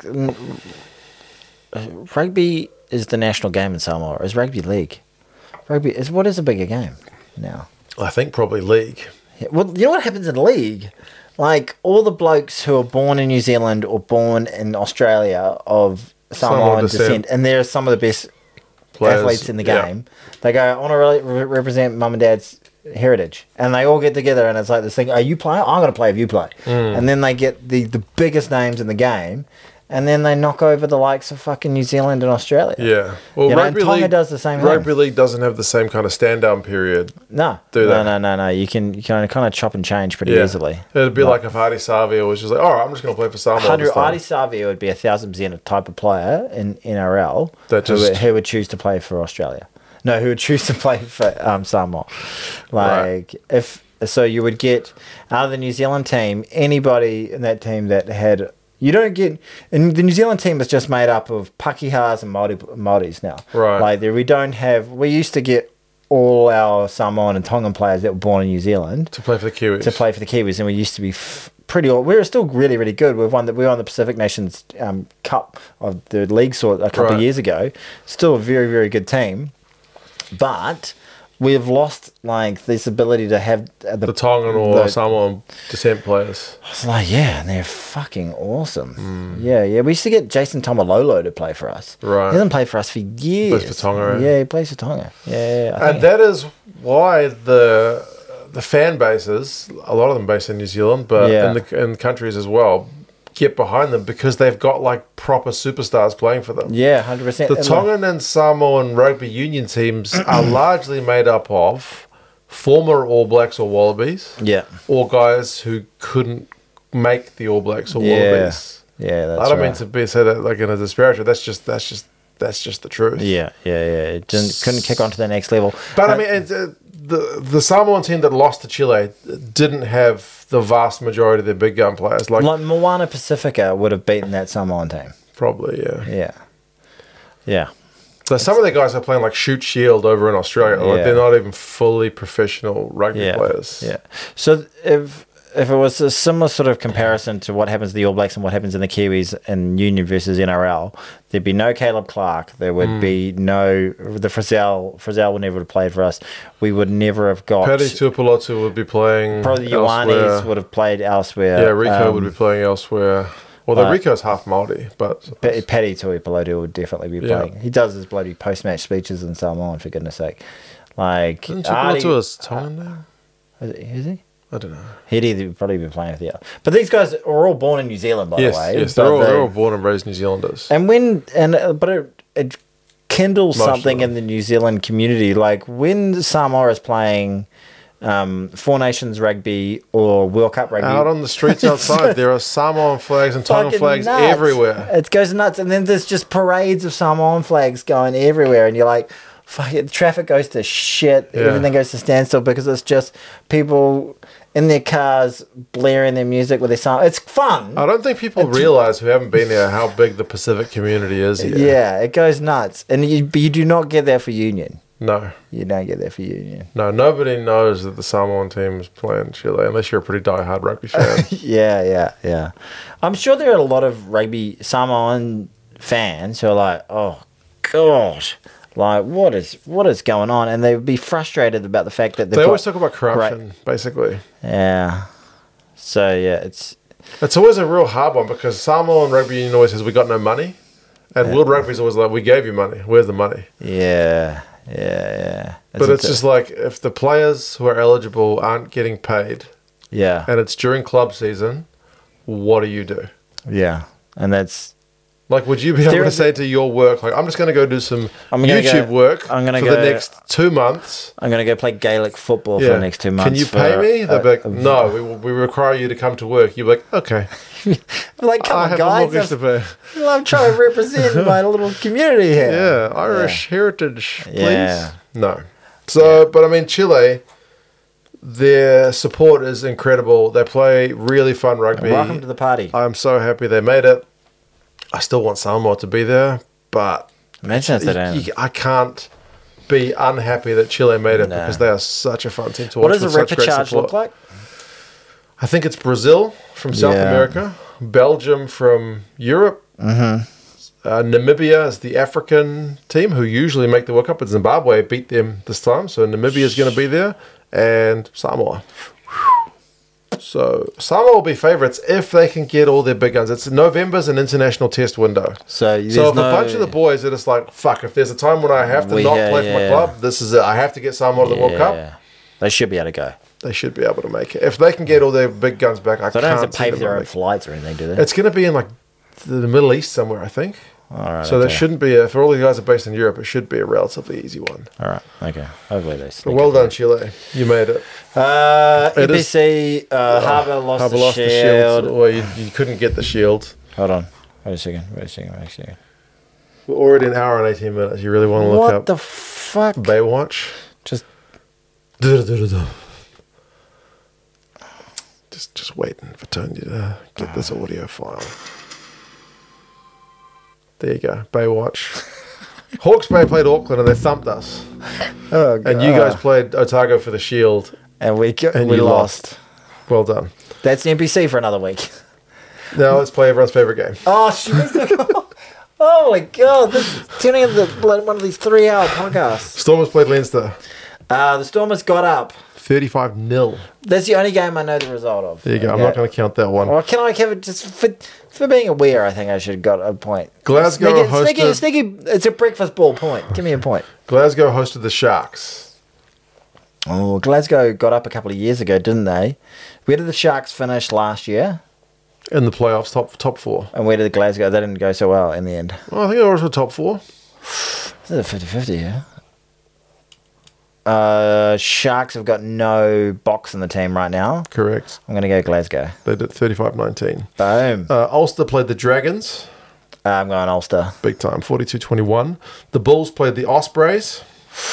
rugby is the national game in Samoa. Is rugby league? Rugby is what is a bigger game now? I think probably league. Yeah, well, you know what happens in league? Like all the blokes who are born in New Zealand or born in Australia of Samoan descent, and they're some of the best Players, athletes in the yeah. game. They go, I want to really represent mum and dad's heritage, and they all get together, and it's like this thing: are you playing? I'm going to play if you play. And then they get the biggest names in the game, and then they knock over the likes of fucking New Zealand and Australia. Yeah. Well, You know, rugby and Tonga league does the same thing. Rugby league doesn't have the same kind of stand down period. No, Do they? no. You can kind of chop and change pretty Yeah. easily. It'd be like if Hardy Savia was just like, all right, I'm just going to play for Samoa. 100 this time." Adi Savia would be 1,000% a type of player in NRL That just- who would choose to play for Australia. No, who would choose to play for Samoa. Like, if so, you would get out of the New Zealand team anybody in that team that had. You don't get, and the New Zealand team is just made up of Pakihas and Māoris now. Right. Like, we don't have. We used to get all our Samoan and Tongan players that were born in New Zealand To play for the Kiwis. and we used to be pretty. We were still really, really good. We won the Pacific Nations Cup of the league sort a couple of years ago. Still a very, very good team, but we've lost like this ability to have the Tongan or Samoan descent players. I was like, yeah, and they're fucking awesome. Yeah. We used to get Jason Tomalolo to play for us. Right. He hasn't played for us for years. Plays for Tonga, right? Yeah, he plays for Tonga. Yeah. And that is why the fan bases, a lot of them based in New Zealand, but in countries as well, get behind them because they've got like proper superstars playing for them. Yeah, 100%. The Tongan and Samoan rugby union teams are largely made up of former All Blacks or Wallabies. Yeah. Or guys who couldn't make the All Blacks or Wallabies. Yeah, that's I don't mean to say that like in a disparagement. That's just the truth. Yeah. It couldn't kick on to the next level. But I mean, the Samoan team that lost to Chile didn't have the vast majority of their big gun players. Like Moana Pacifica would have beaten that Samoan team. Probably, yeah. Yeah. So some of the guys are playing like Shoot Shield over in Australia. Like they're not even fully professional rugby players. Yeah. So if it was a similar sort of comparison to what happens to the All Blacks and what happens in the Kiwis in Union versus NRL, there'd be no Caleb Clark. There would be no the Frizzell would never have played for us. We would never have got. Paddy Tuipulotu would be playing. Probably the Ioannis would have played elsewhere. Yeah, Rico would be playing elsewhere. Although Rico's half Māori, but Paddy Tuipulotu would definitely be playing. He does his bloody post-match speeches in Samoan, for goodness sake. Like Tuipulotu is Tongan now. Is he? I don't know. He'd either probably be playing with the other. But these guys are all born in New Zealand, by the way. Yes, they're all born and raised New Zealanders. But it kindles something in the New Zealand community. Like when Samoa is playing Four Nations rugby or World Cup rugby. Out on the streets outside, there are Samoan flags and Tongan flags everywhere. It goes nuts. And then there's just parades of Samoan flags going everywhere. And you're like, fuck it, traffic goes to shit. Yeah. Everything goes to standstill because it's just people in their cars blaring their music with their sound. It's fun. I don't think people realize who haven't been there how big the Pacific community is here. Yeah, it goes nuts. And you do not get that for Union. No. You don't get that for Union. No, nobody knows that the Samoan team is playing Chile unless you're a pretty die-hard rugby fan. Yeah. I'm sure there are a lot of rugby Samoan fans who are like, oh, God. Like, what is going on? And they would be frustrated about the fact that they always talk about corruption, basically. Yeah. So, yeah, it's always a real hard one because Samoan rugby union always says, we got no money. And World Rugby's always like, we gave you money. Where's the money? Yeah. But it's just like, if the players who are eligible aren't getting paid, and it's during club season, what do you do? Yeah. And that's... Like, would you be able to say to your work, like, I'm just going to go do some YouTube work for the next 2 months. I'm going to go play Gaelic football for the next 2 months. Can you pay me? They'll be like, no, we require you to come to work. You're like, okay. Like, come on, guys. I'm trying to represent my little community here. Yeah, Irish heritage, please. Yeah. No. So, but I mean, Chile, their support is incredible. They play really fun rugby. And welcome to the party. I'm so happy they made it. I still want Samoa to be there, but I can't be unhappy that Chile made it because they are such a fun team to watch. What does a repechage look like? I think it's Brazil from South America, Belgium from Europe, Namibia is the African team who usually make the World Cup, but Zimbabwe beat them this time, so Namibia is going to be there, and Samoa. So Samoa will be favourites if they can get all their big guns. November's an international test window. So if a bunch of the boys are just like, fuck, if there's a time when I have to not play for my club, this is it. I have to get Samoa to the World Cup. They should be able to go. They should be able to make it. If they can get all their big guns back, I can't see them. They don't have to pay for their own flights or anything, do they? It's going to be in like the Middle East somewhere, I think. All right. So there shouldn't be, for all the guys that are based in Europe, it should be a relatively easy one. All right. Okay. Hopefully they sleep. Well done, Chile. You made it. EPC, Harbour lost the shield. Well, you couldn't get the shield. Hold on. Wait a second. We're already an hour and 18 minutes. You really want to look up? What the fuck? Baywatch. Just Just waiting for Tony to get this audio file. There you go, Baywatch. Hawke's Bay played Auckland and they thumped us. oh, God. And you guys played Otago for the Shield. and we And we you lost. Well done. That's the NPC for another week. Now let's play everyone's favourite game. Oh shit! Oh my God! This is turning into one of these 3-hour podcasts. Stormers played Leinster. The Stormers got up. 35-0. That's the only game I know the result of. There you go. I'm not going to count that one. Well, can I have it just for being aware? I think I should have got a point. Glasgow hosted. Sneaky. It's a breakfast ball point. Give me a point. Glasgow hosted the Sharks. Oh, Glasgow got up a couple of years ago, didn't they? Where did the Sharks finish last year? In the playoffs, top four. And where did Glasgow? They didn't go so well in the end. Well, I think they were also top four. This is a 50-50, yeah. Sharks have got no box in the team right now. Correct. I'm going to go Glasgow. They did 35-19. Boom. Ulster played the Dragons. I'm going Ulster. Big time. 42-21. The Bulls played the Ospreys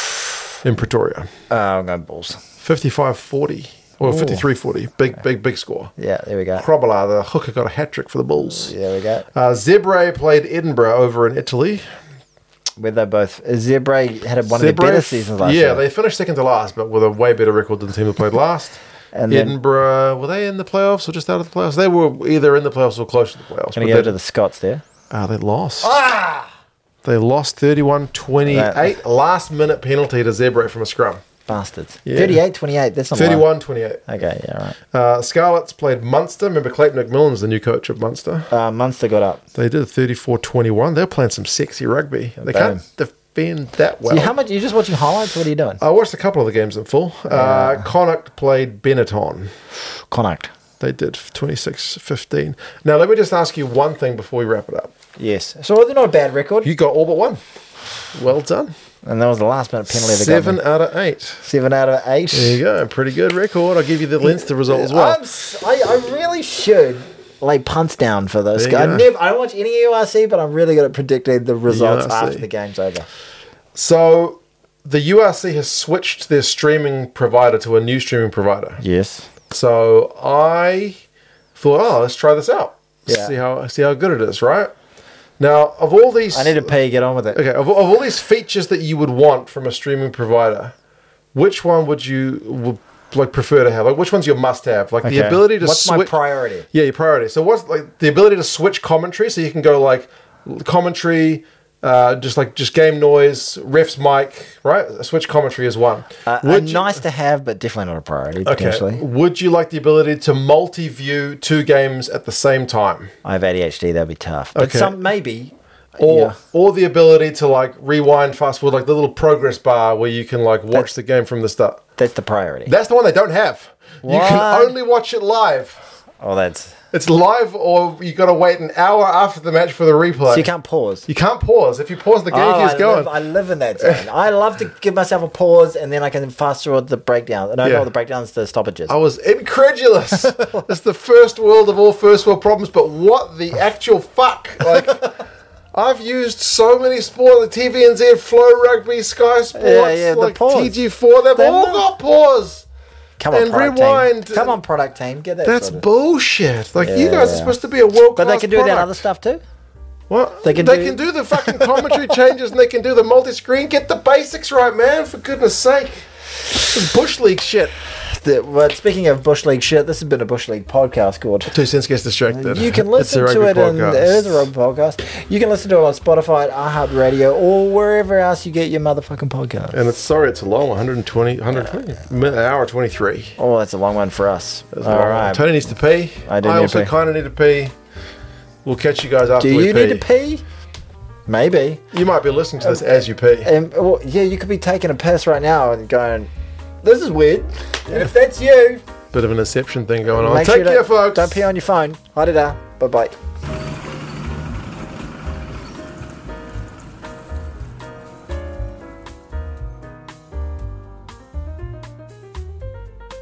in Pretoria. I'm going Bulls. 55-40. Or 53-40. Big score. Yeah, there we go. Krobala, the hooker, got a hat-trick for the Bulls. There we go. Zebre played Edinburgh over in Italy. Where they both... Zebre had one of their better seasons last year. Yeah, they finished second to last, but with a way better record than the team that played last. And then- Edinburgh, were they in the playoffs or just out of the playoffs? They were either in the playoffs or close to the playoffs. Going to go to the Scots there. They lost. They lost 31-28. Last-minute penalty to Zebre from a scrum. Bastards. Yeah. 38-28. That's not long. 31-28. Okay, yeah, right. Scarlets played Munster. Remember, Clayton McMillan's the new coach of Munster. Munster got up. They did 34-21. They're playing some sexy rugby. They can't defend that well. See, how much? You're just watching highlights? What are you doing? I watched a couple of the games in full. Connacht played Benetton. Connacht. They did 26-15. Now, let me just ask you one thing before we wrap it up. Yes. So they're not a bad record. You got all but one. Well done. And that was the last minute penalty. 7 out of 8. 7 out of 8. There you go. Pretty good record. I'll give you the Leinster result as well. I really should lay punts down for this There guy. you go. I don't watch any URC, but I'm really good at predicting the results URC. after the game's over. So, the URC has switched their streaming provider to a new streaming provider. Yes. So, I thought, let's try this out. Yeah. See how good it is, right? Now, of all these... I need to pay. Get on with it. Okay, of all these features that you would want from a streaming provider, which one would you prefer to have? Like, which one's your must-have? Like the ability to What's switch. my priority? Yeah, your priority. So what's like the ability to switch commentary? So you can go like commentary, just game noise, ref's mic, right? Switch commentary is one. Nice to have, but definitely not a priority. Potentially. Okay. Would you like the ability to multi-view 2 games at the same time? I have ADHD. That'd be tough. But Okay. some maybe. Or the ability to like rewind, fast forward, like the little progress bar where you can like watch the game from the start. That's the priority. That's the one they don't have. You can What? only watch it live. Oh, that's... It's live, or you got to wait an hour after the match for the replay. So you can't pause. You can't pause. If you pause, the game keeps going. I live in that zone. I love to give myself a pause, and then I can fast forward the breakdown. No, Yeah. not the breakdowns, the stoppages. I was incredulous. It's the first world of all first world problems, but what the actual fuck? Like, I've used so many sports, like TVNZ, Flow Rugby, Sky Sports, Yeah, the like pause. TG4, they've all got pause. Come on, and product rewind. team. Come on, product team. Get that That's sorted. bullshit. Like, you guys are Yeah. supposed to be a world class But they can do that other stuff too. What? They can do the fucking commentary changes, and they can do the multi-screen. Get the basics right, man. For goodness sake. This Bush League shit. Well, speaking of Bush League shit, this has been a Bush League podcast called... 2 Cents Gets Distracted. You can It's a listen to rugby it, and podcast. it is a rugby podcast. You can listen to it on Spotify, iHeartRadio, or wherever else you get your motherfucking podcast. And it's a long 120 hour 23. Oh, that's a long one for us. That's a All long one. right. Tony needs to pee. I do I need to also pee. kind of need to pee. We'll catch you guys after Do we you pee. need to pee? Maybe. You might be listening to this as you pee. And well, yeah, you could be taking a piss right now and going, "This is weird." And if that's you, Bit of an inception thing going on. make Take sure care, folks. don't pee on your phone. Hi-da-da. Bye-bye.